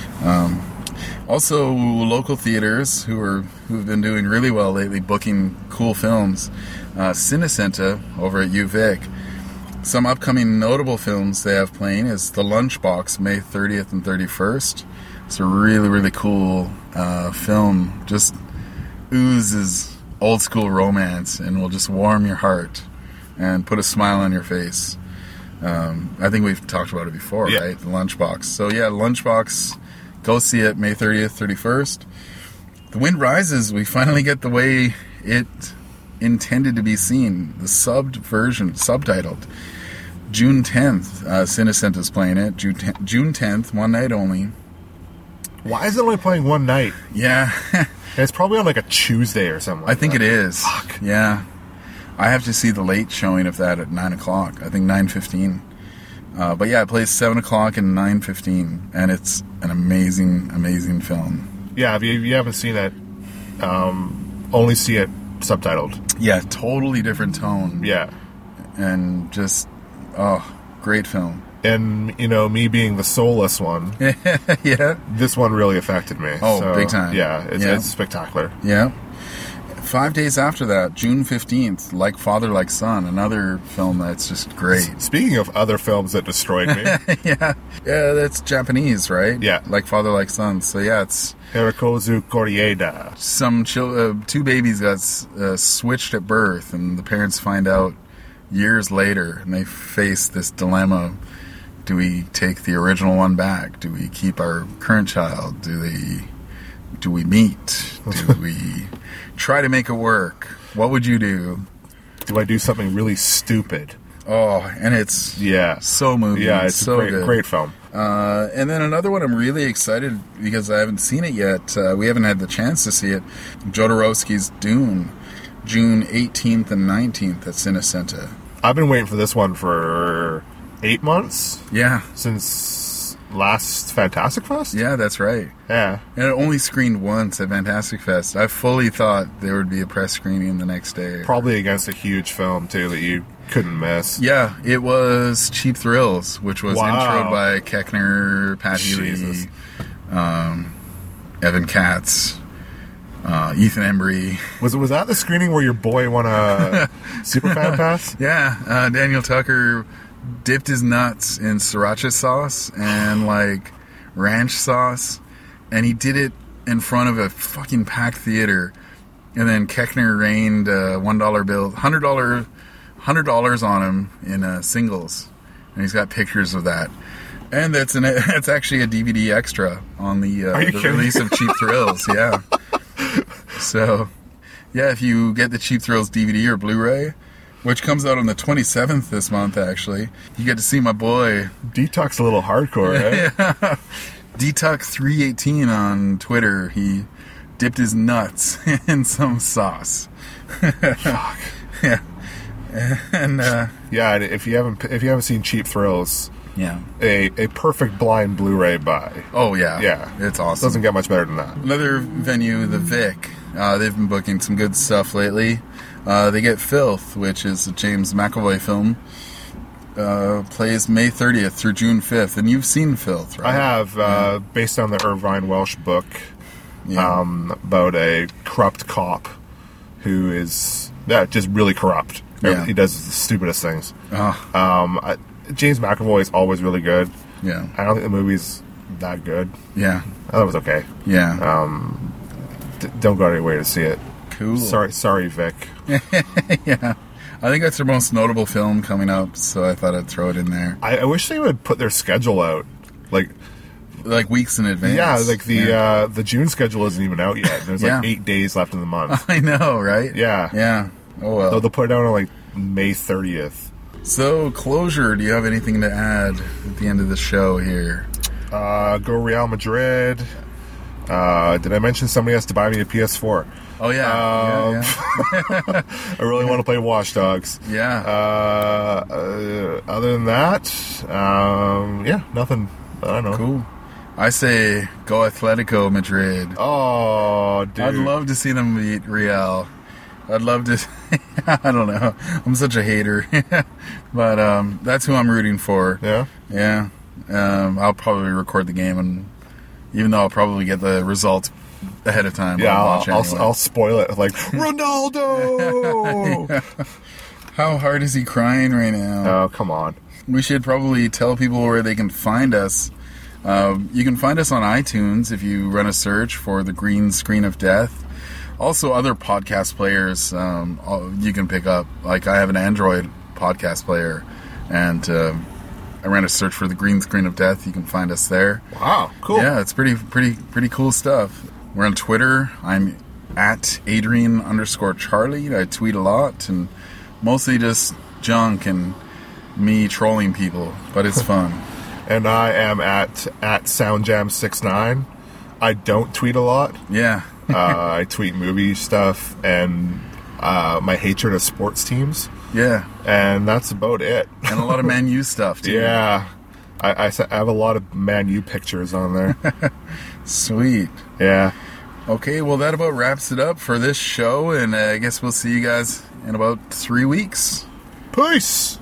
A: also local theaters who've been doing really well lately, booking cool films. Cinecenta over at UVic. Some upcoming notable films they have playing is The Lunchbox, May 30th and 31st. It's a really, really cool film. Just oozes old school romance and will just warm your heart and put a smile on your face. I think we've talked about it before, right? The Lunchbox. So yeah, Lunchbox, go see it May 30th, 31st. The Wind Rises, we finally get the way it intended to be seen. The subbed version, subtitled. June 10th, Cinecenta's playing it. June 10th, one night only.
B: Why is it only playing one night?
A: Yeah.
B: It's probably on like a Tuesday or something like
A: I think
B: that.
A: it is.
B: Fuck.
A: Yeah. I have to see the late showing of that at 9 o'clock. I think 9:15. But yeah, it plays 7 o'clock and 9:15. And it's an amazing, amazing film.
B: Yeah, if you haven't seen it, only see it subtitled.
A: Yeah, totally different tone.
B: Yeah.
A: And just, great film.
B: And, me being the soulless one,
A: yeah,
B: this one really affected me.
A: Oh, so, big time.
B: Yeah, it's spectacular.
A: Yeah. 5 days after that, June 15th, Like Father, Like Son, another film that's just great.
B: Speaking of other films that destroyed me.
A: Yeah, that's Japanese, right?
B: Yeah.
A: Like Father, Like Son. So yeah, it's...
B: Hirokozu Koreeda.
A: Some two babies got switched at birth, and the parents find out years later, and they face this dilemma. Do we take the original one back? Do we keep our current child? Do we meet? Do we try to make it work? What would you do?
B: Do I do something really stupid?
A: Oh, and it's so moving.
B: Yeah, it's
A: so
B: a great film.
A: And then another one I'm really excited because I haven't seen it yet. We haven't had the chance to see it. Jodorowsky's Dune, June 18th and 19th at Cinecenta.
B: I've been waiting for this one for 8 months.
A: Yeah.
B: Since last Fantastic Fest?
A: Yeah, that's right.
B: Yeah.
A: And it only screened once at Fantastic Fest. I fully thought there would be a press screening the next day.
B: Probably against a huge film, too, that you couldn't miss.
A: Yeah, it was Cheap Thrills, which was introed by Koechner, Pat Healy, Evan Katz, Ethan Embry.
B: Was that the screening where your boy won a Superfan pass?
A: Yeah, Daniel Tucker dipped his nuts in sriracha sauce and like ranch sauce, and he did it in front of a fucking packed theater. And then Koechner rained a $1 bill, $100 on him in singles, and he's got pictures of that. And that's actually a DVD extra on the release of Cheap Thrills. Yeah. So, yeah, if you get the Cheap Thrills DVD or Blu-ray, which comes out on the 27th this month, actually, you get to see my boy.
B: Detox a little hardcore, eh?
A: Yeah. Detox318 on Twitter. He dipped his nuts in some sauce.
B: Fuck.
A: Yeah. And
B: yeah, if you haven't seen Cheap Thrills,
A: yeah,
B: a perfect blind Blu-ray buy.
A: Oh yeah,
B: yeah,
A: it's awesome.
B: Doesn't get much better than that.
A: Another venue, the Vic. They've been booking some good stuff lately. They get Filth, which is a James McAvoy film. Plays May 30th through June 5th, and you've seen Filth, right?
B: I have, based on the Irvine Welsh book, about a corrupt cop who is just really corrupt. Yeah. He does the stupidest things. James McAvoy is always really good.
A: Yeah.
B: I don't think the movie's that good.
A: Yeah.
B: I thought it was okay.
A: Yeah.
B: Don't go anywhere to see it.
A: Cool.
B: Sorry, Vic.
A: Yeah. I think that's their most notable film coming up, so I thought I'd throw it in there.
B: I wish they would put their schedule out. Like
A: weeks in advance.
B: Yeah, like the June schedule isn't even out yet. There's 8 days left in the month.
A: I know, right?
B: Yeah.
A: Yeah. Oh, well.
B: So they'll put it out on May 30th.
A: So, closure, do you have anything to add at the end of the show here?
B: Go Real Madrid. Did I mention somebody has to buy me a PS4?
A: Oh, yeah.
B: I really want to play Watch Dogs.
A: Yeah.
B: Other than that, nothing. I don't know.
A: Cool. I say go Atletico Madrid.
B: Oh, dude.
A: I'd love to see them beat Real. I'd love to. I don't know. I'm such a hater. But that's who I'm rooting for.
B: Yeah?
A: Yeah. I'll probably record the game, and even though I'll probably get the results ahead of time.
B: Yeah, I'll spoil it. Like, Ronaldo!
A: Yeah. How hard is he crying right now?
B: Oh, come on.
A: We should probably tell people where they can find us. You can find us on iTunes if you run a search for The Green Screen of Death. Also, other podcast players you can pick up. Like, I have an Android podcast player, and I ran a search for The Green Screen of Death. You can find us there.
B: Wow, cool.
A: Yeah, it's pretty cool stuff. We're on Twitter. I'm at Adrian_Charlie. I tweet a lot, and mostly just junk and me trolling people, but it's fun.
B: And I am at SoundJam69. I don't tweet a lot.
A: Yeah.
B: I tweet movie stuff and my hatred of sports teams.
A: Yeah.
B: And that's about it.
A: And a lot of Man U stuff, too.
B: Yeah. I have a lot of Man U pictures on there.
A: Sweet.
B: Yeah.
A: Okay, well, that about wraps it up for this show, and I guess we'll see you guys in about 3 weeks.
B: Peace!